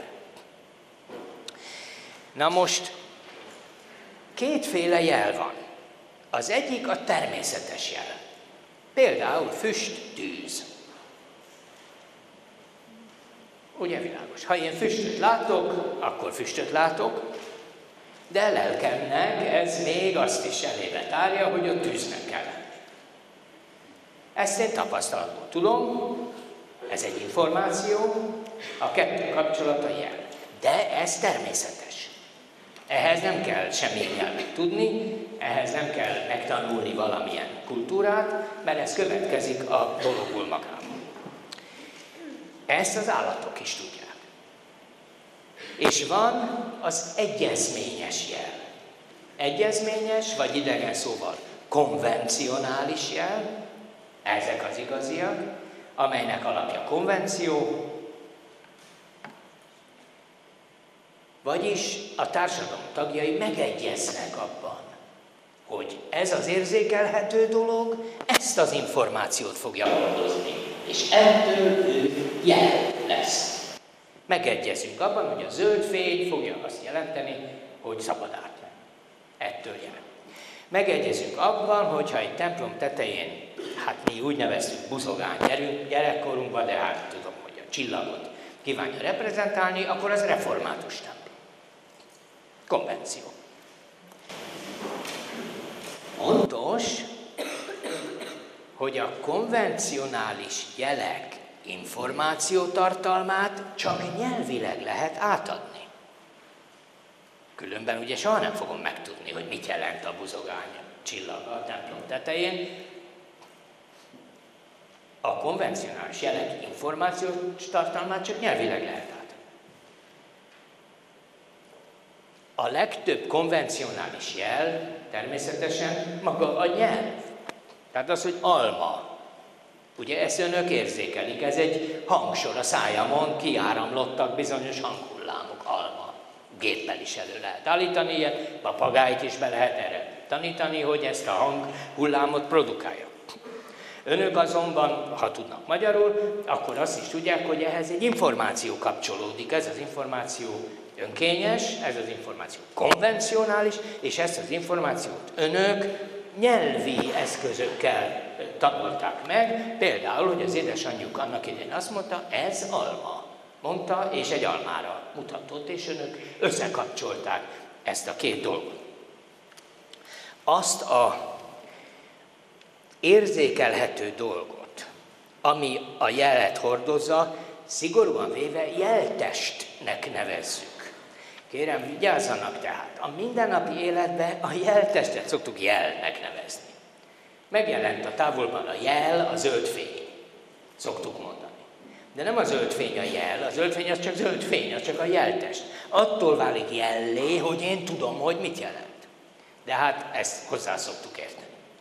Na most kétféle jel van. Az egyik a természetes jel. Például füst, tűz. Ugye világos? Ha én füstöt látok, akkor füstöt látok, de lelkemnek ez még azt is elébe tárja, hogy a tűznek kell lenni. Ezt én tapasztalatból tudom, ez egy információ, a kettő kapcsolata jel. De ez természetes. Ehhez nem kell semmi nyelvet tudni, ehhez nem kell megtanulni valamilyen kultúrát, mert ez következik a dologból magában. Ezt az állatok is tudják. És van az egyezményes jel. Egyezményes, vagy idegen szóval konvencionális jel, ezek az igaziak, amelynek alapja konvenció, vagyis a társadalom tagjai megegyeznek abban, hogy ez az érzékelhető dolog ezt az információt fogja hordozni, és ettől ő jel lesz. Megegyezünk abban, hogy a zöld fény fogja azt jelenteni, hogy szabad átmenni. Ettől jel. Megegyezünk abban, hogyha egy templom tetején, hát mi úgy neveztük buzogány gyerekkorunkban, de hát tudom, hogy a csillagot kívánja reprezentálni, akkor az református templom. Konvenció. Fontos, hogy a konvencionális jelek információtartalmát csak nyelvileg lehet átadni. Különben ugye soha nem fogom megtudni, hogy mit jelent a buzogány csillag a templom tetején. A konvencionális jelek információtartalmát csak nyelvileg lehet átadni. A legtöbb konvencionális jel természetesen maga a nyelv. Tehát az, hogy alma. Ugye ezt önök érzékelik, ez egy hangsor a szájamon, kiáramlottak bizonyos hanghullámok, alma. Géppel is elő lehet állítani ilyet, papagájt is be lehet erre tanítani, hogy ezt a hanghullámot produkálja. Önök azonban, ha tudnak magyarul, akkor azt is tudják, hogy ehhez egy információ kapcsolódik. Ez az információ önkényes, ez az információ konvencionális, és ezt az információt önök nyelvi eszközökkel tanulták meg. Például, hogy az édesanyjuk annak idején azt mondta, ez alma. Mondta, és egy almára mutatott, és önök összekapcsolták ezt a két dolgot. Azt a érzékelhető dolgot, ami a jelet hordozza, szigorúan véve jeltestnek nevezzük. Kérem, vigyázzanak tehát, a mindennapi életben a jeltestet szoktuk jelnek nevezni. Megjelent a távolban a jel, a zöld fény, szoktuk mondani. De nem a zöld fény a jel, a zöld fény az csak zöld fény, az csak a jeltest. Attól válik jellé, hogy én tudom, hogy mit jelent. De hát ezt hozzá szoktuk érteni.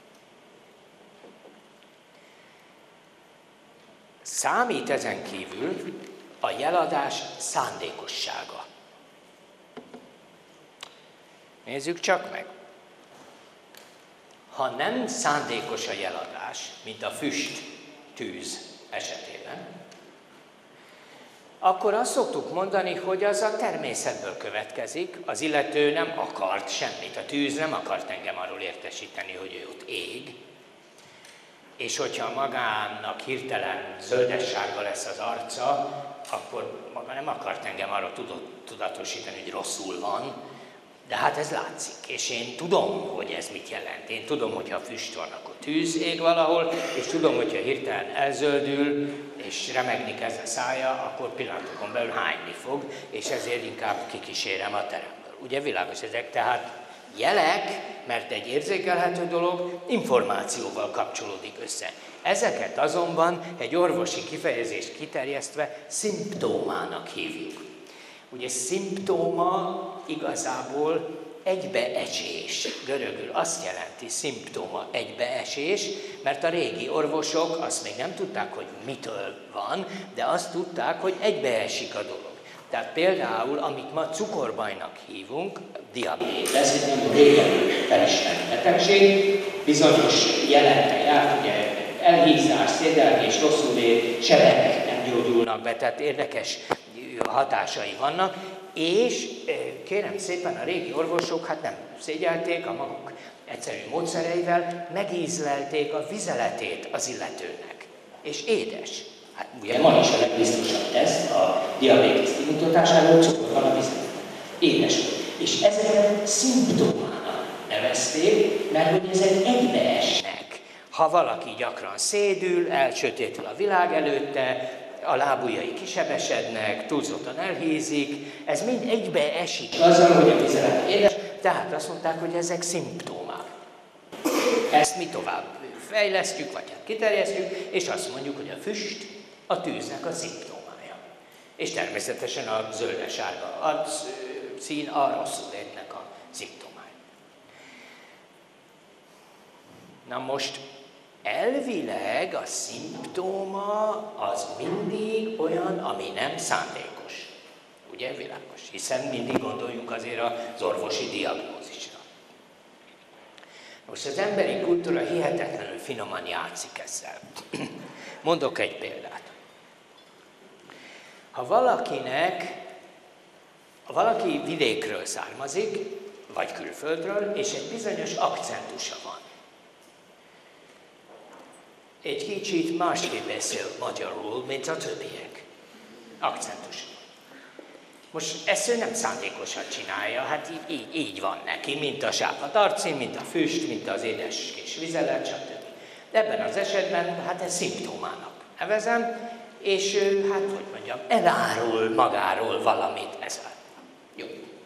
Számít ezen kívül a jeladás szándékossága. Nézzük csak meg. Ha nem szándékos a jeladás, mint a füst, tűz esetében, akkor azt szoktuk mondani, hogy az a természetből következik, az illető nem akart semmit, a tűz nem akart engem arról értesíteni, hogy ő ott ég, és hogyha magának hirtelen zöldessárga lesz az arca, akkor maga nem akart engem arra tudatosítani, hogy rosszul van, de hát ez látszik, és én tudom, hogy ez mit jelent. Én tudom, hogy ha füst van, akkor tűz ég valahol, és tudom, hogyha hirtelen elzöldül, és remegni kezd a szája, akkor pillanatokon belül hányni fog, és ezért inkább kikísérem a teremből. Ugye világos ezek, tehát jelek, mert egy érzékelhető dolog információval kapcsolódik össze. Ezeket azonban egy orvosi kifejezést kiterjesztve szimptómának hívjuk. Ugye szimptóma igazából egybeesés. Görögül azt jelenti szimptóma egybeesés, mert a régi orvosok azt még nem tudták, hogy mitől van, de azt tudták, hogy egybeesik a dolog. Tehát például, amit ma cukorbajnak hívunk, diabétesz, ez egy nagyon régen felismert betegség, bizonyos jelentel jár, ugye elhízás, szédelgés, rosszulét, sebek nem gyógyulnak be, tehát érdekes hatásai vannak, és kérem szépen a régi orvosok hát nem szégyelték a maguk egyszerű módszereivel, megízlelték a vizeletét az illetőnek. És édes. Hát ugye ma is a legbiztosabb teszt a diabétesz kimutatására, hogy cukor van a vizeleten. Édes volt. És ezeket szimptomának nevezték, mert hogy ezek egybeesnek. Ha valaki gyakran szédül, elsötétül a világ előtte, a lábujjai kisebesednek, túlzottan elhízik, ez mind egybeesik azzal, hogy a vizelet édes, tehát azt mondták, hogy ezek szimptomák. Ezt mi tovább fejlesztjük, vagy kiterjesztjük, és azt mondjuk, hogy a füst a tűznek a szimptomája. És természetesen a zölde-sárga szín a rosszulétnek a szimptomája. Na most elvileg a szimptóma az mindig olyan, ami nem szándékos. Ugye világos? Hiszen mindig gondoljunk azért az orvosi diagnózisra. Most az emberi kultúra hihetetlenül finoman játszik ezzel. Mondok egy példát. Ha valaki vidékről származik, vagy külföldről, és egy bizonyos akcentusa van. Egy kicsit másképp beszél magyarul, mint a többiek. Akcentus. Most ezt ő nem szándékosan csinálja, hát így van neki, mint a sápadt arcím, mint a füst, mint az édes kis vizelet, stb. De ebben az esetben, hát ez szimptomának nevezem, és hát, hogy mondjam, elárul magáról valamit ezzel. Jó.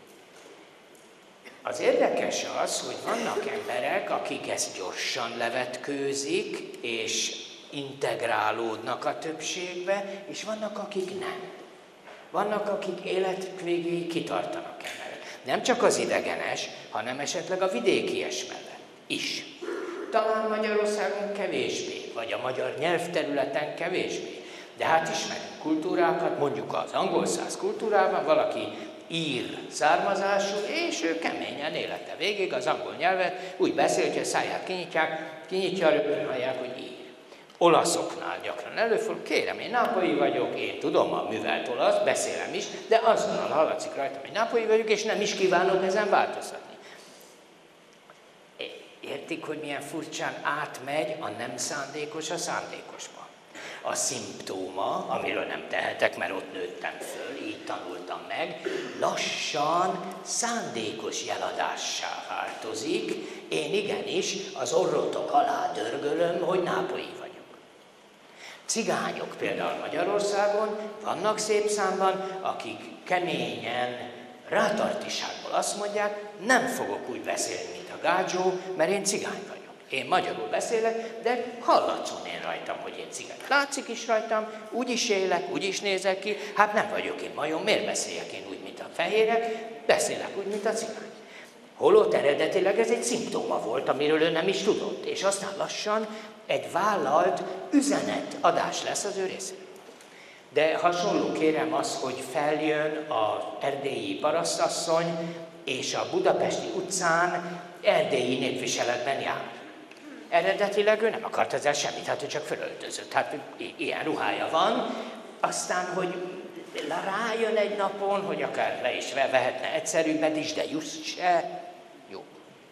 Az érdekes az, hogy vannak emberek, akik ezt gyorsan levetkőzik, és integrálódnak a többségbe, és vannak, akik nem. Vannak, akik életük végéig kitartanak emellett. Nem csak az idegenes, hanem esetleg a vidékies mellett is. Talán Magyarországon kevésbé, vagy a magyar nyelvterületen kevésbé. De hát ismerünk kultúrákat, mondjuk az angol száz kultúrában valaki ír származású, és ő keményen élete végig az angol nyelvet úgy beszél, hogy a száját kinyitja, rögtön hallják, hogy ír. Olaszoknál gyakran előfordul, kérem, én nápolyi vagyok, én tudom a művelt olasz, beszélem is, de azonnal hallatszik rajtam, hogy nápolyi vagyok, és nem is kívánok ezen változtatni. Értik, hogy milyen furcsán átmegy a nem szándékos a szándékosba? A szimptóma, amiről nem tehetek, mert ott nőttem föl, így tanultam meg, lassan szándékos jeladássá változik. Én igenis az orrotok alá dörgölöm, hogy nápolyi vagyok. Cigányok például Magyarországon vannak szép számban, akik keményen, rátartiságból azt mondják, nem fogok úgy beszélni, mint a gágyó, mert én cigány vagyok. Én magyarul beszélek, de hallatszon én rajtam, hogy én cigány. Látszik is rajtam, úgy is élek, úgy is nézek ki, hát nem vagyok én majom, miért beszéljek én úgy, mint a fehérek, beszélek úgy, mint a cigány. Holott eredetileg ez egy szimptóma volt, amiről ő nem is tudott, és aztán lassan egy vállalt üzenetadás lesz az ő részéről. De hasonló kérem az, hogy feljön az erdélyi parasztasszony, és a budapesti utcán erdélyi népviseletben jár. Eredetileg ő nem akart ezzel semmit, hát ő csak fölöltözött, hát ilyen ruhája van, aztán, hogy rájön egy napon, hogy akár le is vehetne egyszerűbbet is, de just se. Jó.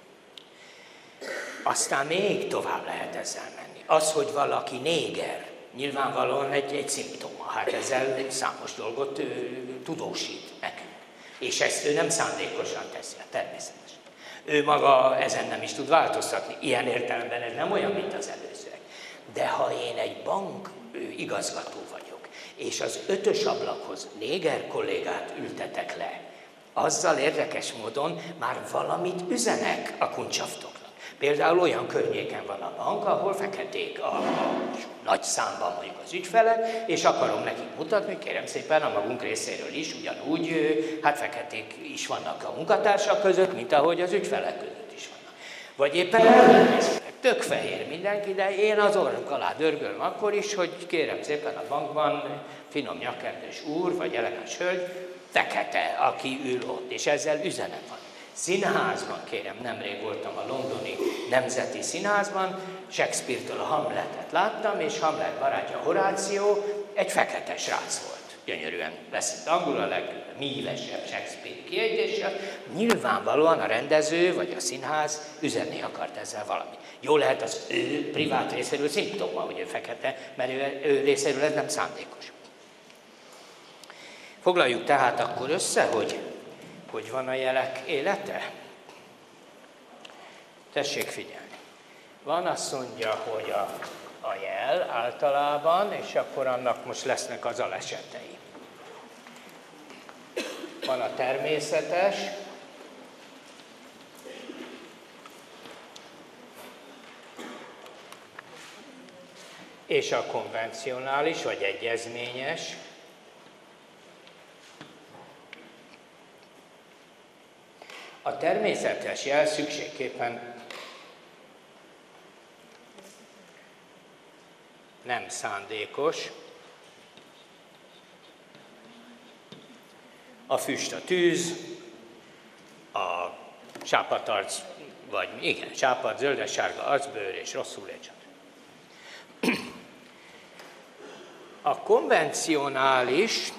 Aztán még tovább lehet ezzel menni. Az, hogy valaki néger, nyilvánvalóan egy szimptóma, hát ezzel számos dolgot tudósít nekünk. És ezt ő nem szándékosan teszi, természetesen. Ő maga ezen nem is tud változtatni. Ilyen értelemben ez nem olyan, mint az előzőek. De ha én egy bank igazgató vagyok, és az 5-ös ablakhoz néger kollégát ültetek le, azzal érdekes módon már valamit üzenek a kundsaftoknak. Például olyan környéken van a bank, ahol feketék a nagy számban mondjuk az ügyfelek, és akarom nekik mutatni, kérem szépen, a magunk részéről is ugyanúgy, hát feketék is vannak a munkatársak között, mint ahogy az ügyfelek között is vannak. Vagy éppen ellenkezőleg, tök fehér mindenki, de én az orruk alá dörgölöm akkor is, hogy kérem szépen a bankban finom nyakkendős úr, vagy elegáns hölgy, fekete, aki ül ott, és ezzel üzenet van. Színházban, kérem, nemrég voltam a londoni Nemzeti Színházban, Shakespeare-től a Hamletet láttam, és Hamlet barátja Horáció egy fekete srác volt. Gyönyörűen beszélt angolul, a legmívesebb Shakespeare kiejtéssel. Nyilvánvalóan a rendező vagy a színház üzenni akart ezzel valamit. Jó lehet az ő privát részéről szimptoma, hogy ő fekete, mert ő részéről ez nem szándékos. Foglaljuk tehát akkor össze, hogy van a jelek élete? Tessék figyelni. Van, azt mondja, hogy a jel általában, és akkor annak most lesznek az alesetei. Van a természetes, és a konvencionális, vagy egyezményes. A természetes jel szükségképpen nem szándékos. A füst a tűz, a sápadtarc, vagy igen, sápad, zöldes, sárga arcbőr és rosszul légy. A konvencionális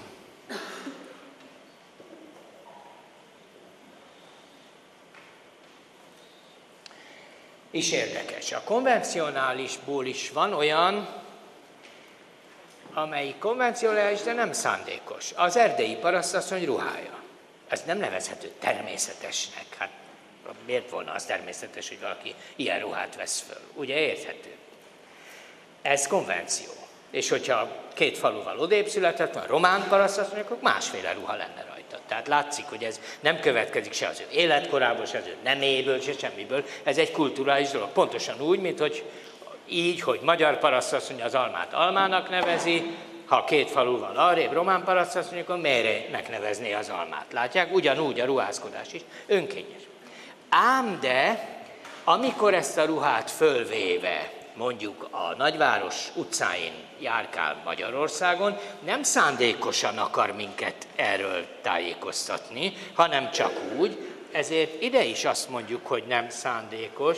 is érdekes. A konvencionálisból is van olyan, amelyik konvencionális, de nem szándékos. Az erdélyi parasztasszony ruhája. Ez nem nevezhető természetesnek. Hát miért volna az természetes, hogy valaki ilyen ruhát vesz föl? Ugye érthető? Ez konvenció. És hogyha két faluval odébb született, van román parasztasszony, akkor másféle ruha lenne rajta. Tehát látszik, hogy ez nem következik se az ő életkorából, se az ő neméből, se semmiből. Ez egy kulturális dolog. Pontosan úgy, mint hogy így, hogy magyar parasztasszony az almát almának nevezi, ha két faluval arrébb román parasztasszony, akkor mérjének nevezné az almát. Látják? Ugyanúgy a ruházkodás is önkényes. Ám de, amikor ezt a ruhát fölvéve, mondjuk a nagyváros utcáin járkál Magyarországon, nem szándékosan akar minket erről tájékoztatni, hanem csak úgy, ezért ide is azt mondjuk, hogy nem szándékos.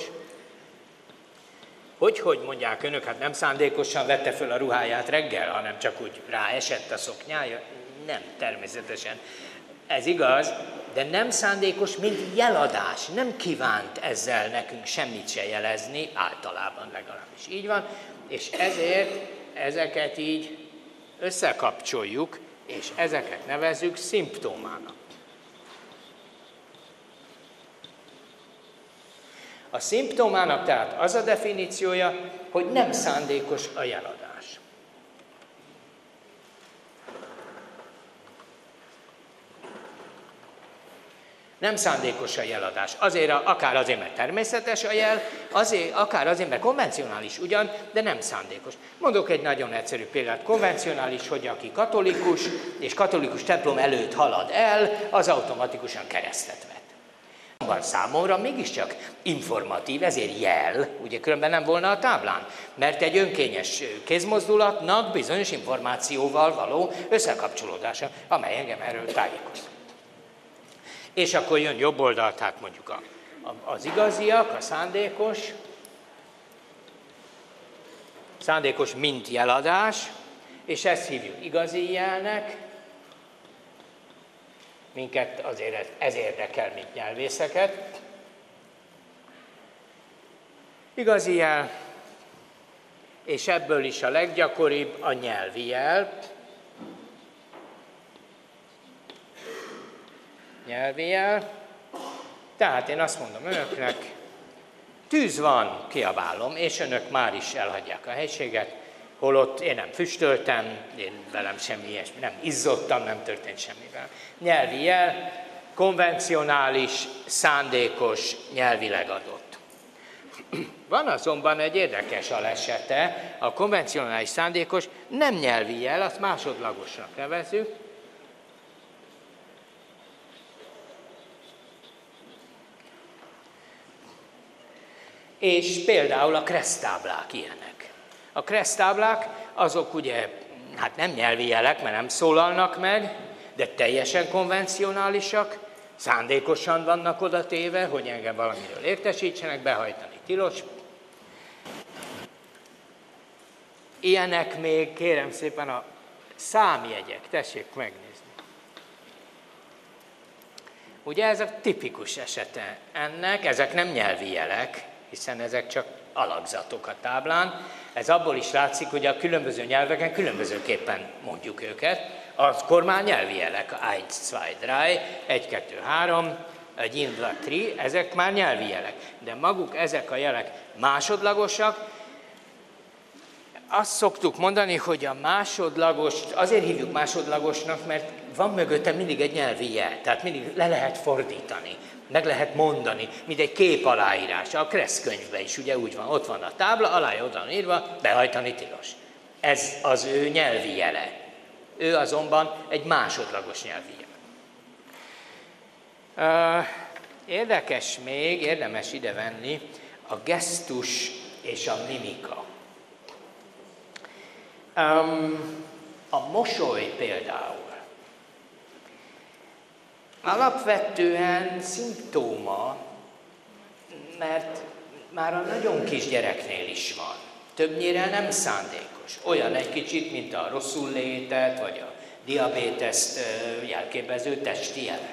Hogy mondják önök, hát nem szándékosan vette föl a ruháját reggel, hanem csak úgy ráesett a szoknyája? Nem, természetesen. Ez igaz, de nem szándékos, mint jeladás. Nem kívánt ezzel nekünk semmit se jelezni, általában legalábbis így van, és ezért ezeket így összekapcsoljuk, és ezeket nevezzük szimptomának. A szimptomának tehát az a definíciója, hogy nem szándékos a jeladás. Nem szándékos a jeladás. Akár azért, mert természetes a jel, akár azért, mert konvencionális ugyan, de nem szándékos. Mondok egy nagyon egyszerű példát. Konvencionális, hogy aki katolikus, és katolikus templom előtt halad el, az automatikusan keresztet vett. Számomra mégiscsak informatív, ezért jel, ugye különben nem volna a táblán, mert egy önkényes kézmozdulatnak bizonyos információval való összekapcsolódása, amely engem erről tájékoztat. És akkor jön jobb oldal, tehát mondjuk az igaziak, a szándékos mint jeladás, és ezt hívjuk igazi jelnek, minket azért ez érdekel, mint nyelvészeket. Igazi jel, és ebből is a leggyakoribb a nyelvi jel. Nyelvi jel. Tehát én azt mondom önöknek, tűz van, kiabálom, és önök már is elhagyják a helységet, holott én nem füstöltem, én velem semmi ilyesmi, nem izzottam, nem történt semmivel. Nyelvi jel, konvencionális, szándékos, nyelvileg adott. Van azonban egy érdekes alesete, a konvencionális szándékos nem nyelvi jel, azt másodlagosnak nevezzük. És például a kereszttáblák ilyenek. A kereszttáblák azok ugye, hát nem nyelvi jelek, mert nem szólalnak meg, de teljesen konvencionálisak, szándékosan vannak oda téve, hogy engem valamiről értesítsenek, behajtani tilos. Ilyenek még, kérem szépen, a számjegyek, tessék megnézni. Ugye ez a tipikus esete ennek, ezek nem nyelvi jelek, hiszen ezek csak alakzatok a táblán. Ez abból is látszik, hogy a különböző nyelveken különbözőképpen mondjuk őket. Akkor már nyelvi jelek, 1, 2, 3, 1, 2, 3, 1, 2, 3, ezek már nyelvi jelek. De maguk ezek a jelek másodlagosak. Azt szoktuk mondani, hogy a másodlagost, azért hívjuk másodlagosnak, mert van mögötte mindig egy nyelvi jel, tehát mindig le lehet fordítani, meg lehet mondani, mint egy kép aláírása. A Kressz-könyvben is ugye úgy van, ott van a tábla, alája oda van írva, behajtani tilos. Ez az ő nyelvi jele. Ő azonban egy másodlagos nyelvi jel. Érdekes még, érdemes idevenni a gesztus és a mimika. A mosoly például alapvetően szimptóma, mert már a nagyon kis gyereknél is van. Többnyire nem szándékos. Olyan egy kicsit, mint a rosszul létet, vagy a diabéteszt jelképező testi jelek.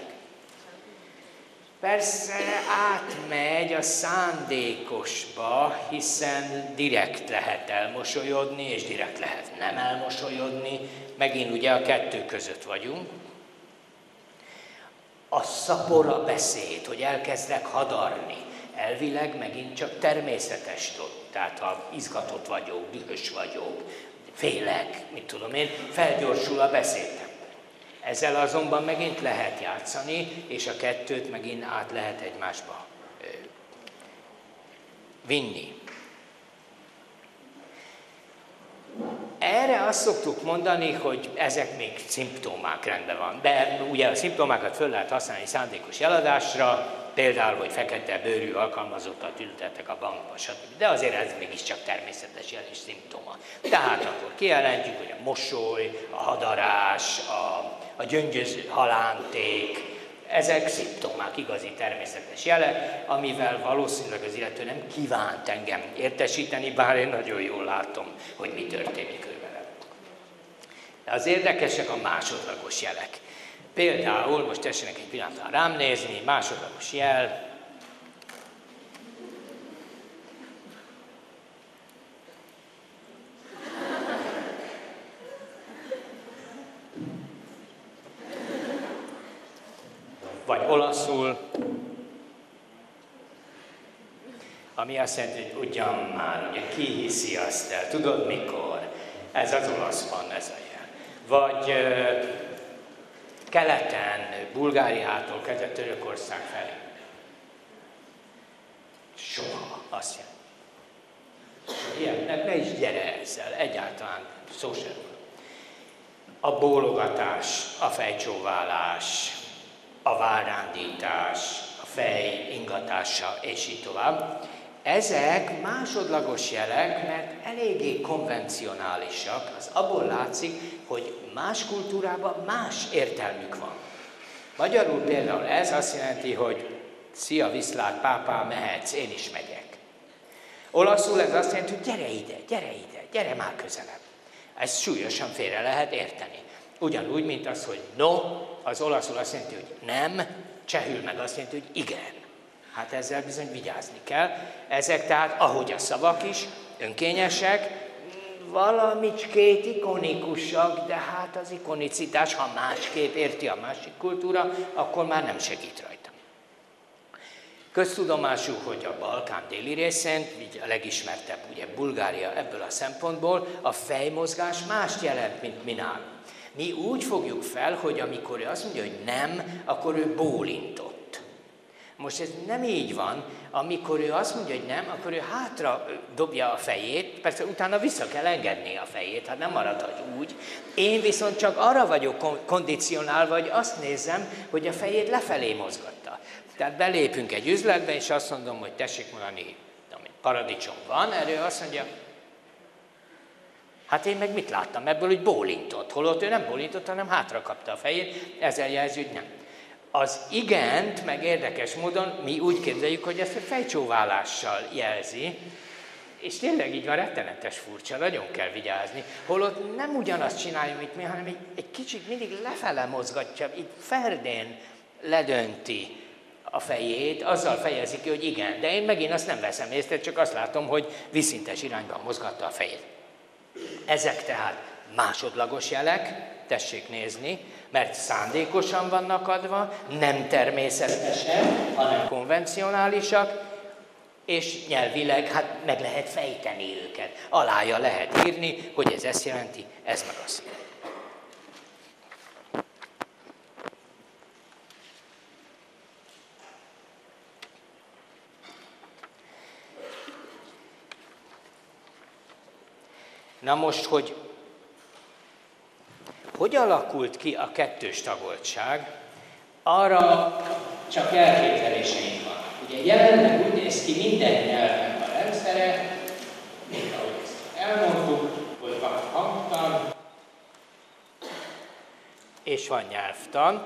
Persze átmegy a szándékosba, hiszen direkt lehet elmosolyodni, és direkt lehet nem elmosolyodni. Megint ugye a kettő között vagyunk. A szapora beszéd, hogy elkezdek hadarni, elvileg megint csak természetes dolog. Tehát ha izgatott vagyok, dühös vagyok, félek, mit tudom én, felgyorsul a beszédem. Ezzel azonban megint lehet játszani, és a kettőt megint át lehet egymásba vinni. Erre azt szoktuk mondani, hogy ezek még szimptomák, rendben van. De ugye a szimptomákat föl lehet használni szándékos eladásra, például, hogy fekete bőrű alkalmazottat ültettek a bankba, stb. De azért ez mégiscsak természetes jel és szimptoma. Tehát akkor kijelentjük, hogy a mosoly, a hadarás, a gyöngyöző halánték, ezek szimptomák, igazi természetes jelek, amivel valószínűleg az illető nem kívánt engem értesíteni, bár én nagyon jól látom, hogy mi történik ő vele. De az érdekesek a másodlagos jelek. Például, most tessenek egy pillanatra rám nézni, másodlagos jel. Vagy olaszul, ami azt jelenti, hogy ugyan már, ugye ki hiszi azt el, tudod mikor? Ez az olaszban ez a jel. Vagy keleten, Bulgáriától kezdve Törökország felé. Soha, azt jelenti. Ilyen, ne is gyere ezzel, egyáltalán szó sem. A bólogatás, a fejcsóválás, a válrándítás, a fej ingatása, és így tovább. Ezek másodlagos jelek, mert eléggé konvencionálisak. Az abból látszik, hogy más kultúrában más értelmük van. Magyarul például ez azt jelenti, hogy szia, viszlát, pápá, mehetsz, én is megyek. Olaszul ez azt jelenti, hogy gyere ide, gyere már közelebb. Ezt súlyosan félre lehet érteni. Ugyanúgy, mint az, hogy no, az olaszul azt jelenti, hogy nem, csehül meg azt jelenti, hogy igen. Hát ezzel bizony vigyázni kell. Ezek tehát, ahogy a szavak is, önkényesek, valamicskét ikonikusak, de hát az ikonicitás, ha másképp érti a másik kultúra, akkor már nem segít rajta. Köztudomású, hogy a Balkán déli részén, így a legismertebb ugye Bulgária ebből a szempontból, a fejmozgás mást jelent, mint mi nálunk. Mi úgy fogjuk fel, hogy amikor ő azt mondja, hogy nem, akkor ő bólintott. Most ez nem így van, amikor ő azt mondja, hogy nem, akkor ő hátra dobja a fejét, persze utána vissza kell engedni a fejét, hát nem maradhat úgy. Én viszont csak arra vagyok kondicionálva, hogy azt nézzem, hogy a fejét lefelé mozgatta. Tehát belépünk egy üzletbe, és azt mondom, hogy tessék mondani, paradicsom van, erről azt mondja, hát én meg mit láttam ebből, hogy bólintott, holott ő nem bólintott, hanem hátra kapta a fejét, ezzel jelzi, hogy nem. Az igent, meg érdekes módon mi úgy képzeljük, hogy ezt a fejcsóválással jelzi, és tényleg így van, rettenetes furcsa, nagyon kell vigyázni. Holott nem ugyanazt csinálja, mint mi, hanem egy kicsit mindig lefele mozgatja, így ferdén ledönti a fejét, azzal fejezi ki, hogy igen. De én megint azt nem veszem észre, csak azt látom, hogy vízszintes irányban mozgatta a fejét. Ezek tehát másodlagos jelek, tessék nézni, mert szándékosan vannak adva, nem természetesen, hanem konvencionálisak, és nyelvileg hát meg lehet fejteni őket. Alája lehet írni, hogy ez ezt jelenti, ez meg azt. Na most, hogy alakult ki a kettős tagoltság, arra csak elképzeléseink vannak. Ugye jelenleg úgy néz ki minden nyelvnek a rendszere, mint ahogy ezt elmondtuk, hogy van hangtan, és van nyelvtan,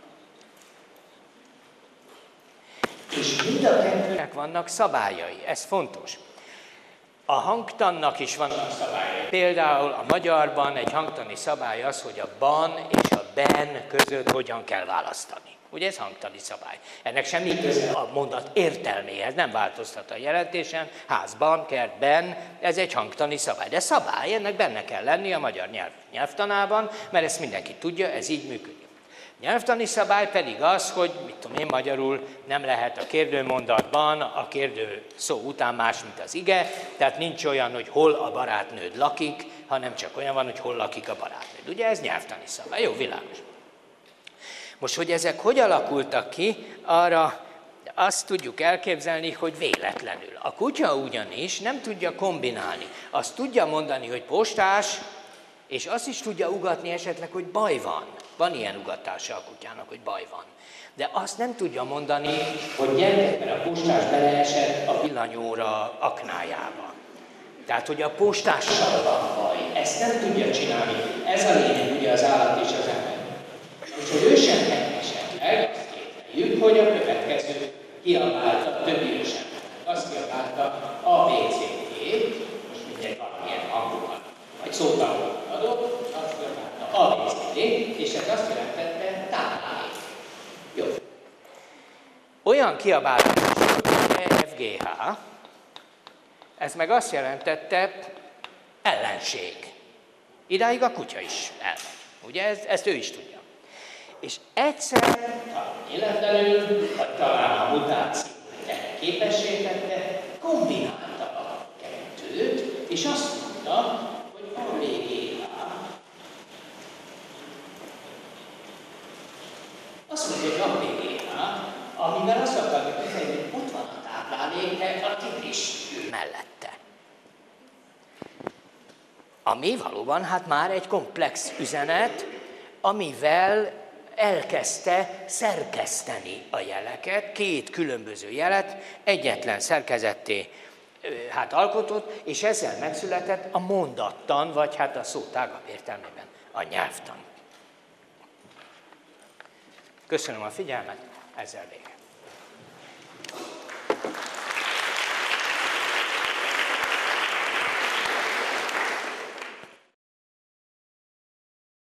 és mind a kettőnek vannak szabályai, ez fontos. A hangtannak is vannak szabályai. Például a magyarban egy hangtani szabály az, hogy a ban és a ben között hogyan kell választani. Ugye ez hangtani szabály. Ennek semmi köze a mondat értelméhez, nem változtat a jelentésen, házban, kertben, ez egy hangtani szabály. De szabály, ennek benne kell lenni a magyar nyelvtanában, mert ezt mindenki tudja, ez így működik. Nyelvtani szabály pedig az, hogy, mit tudom én, magyarul nem lehet a kérdőmondatban a kérdő szó után más, mint az ige, tehát nincs olyan, hogy hol a barátnőd lakik, hanem csak olyan van, hogy hol lakik a barátnőd. Ugye ez nyelvtani szabály, jó, világos. Most, hogy ezek hogy alakultak ki, arra azt tudjuk elképzelni, hogy véletlenül. A kutya ugyanis nem tudja kombinálni. Azt tudja mondani, hogy postás, és azt is tudja ugatni esetleg, hogy baj van. Van ilyen ugatása a kutyának, hogy baj van. De azt nem tudja mondani, hogy gyertek, mert a postás beleesett a villanyóra aknájába. Tehát, hogy a postással van baj. Ezt nem tudja csinálni. Ez a lényeg ugye az állat és az ember. És hogy ő sem esetleg, azt képzeljük, hogy a következő kiabálta többi ősen. Azt kiabálta A, B, C, D, most mindegy valamilyen hangokat, vagy szótanul adott, azt kiabálta A, B, C, D, és ez azt jelentette táplálék. Jó. Olyan kiabálás, hogy EFGH, ez meg azt jelentette ellenség. Idáig a kutya is elmegy. Ugye ezt ő is tudja. És egyszer, életlenül, vagy talán a mutáció képességette, kombinálta a kettőt, és azt mondta, hogy a VGH. Azt mondja, hogy a VGH, amivel azt akarjuk kifejezni, hogy ott van a táplálék, de a tigris mellette. Ami valóban hát már egy komplex üzenet, amivel elkezdte szerkeszteni a jeleket, két különböző jelet egyetlen szerkezetté alkotott, és ezzel megszületett a mondattan, vagy hát a szó tágabb értelmében a nyelvtan. Köszönöm a figyelmet, ezzel vége.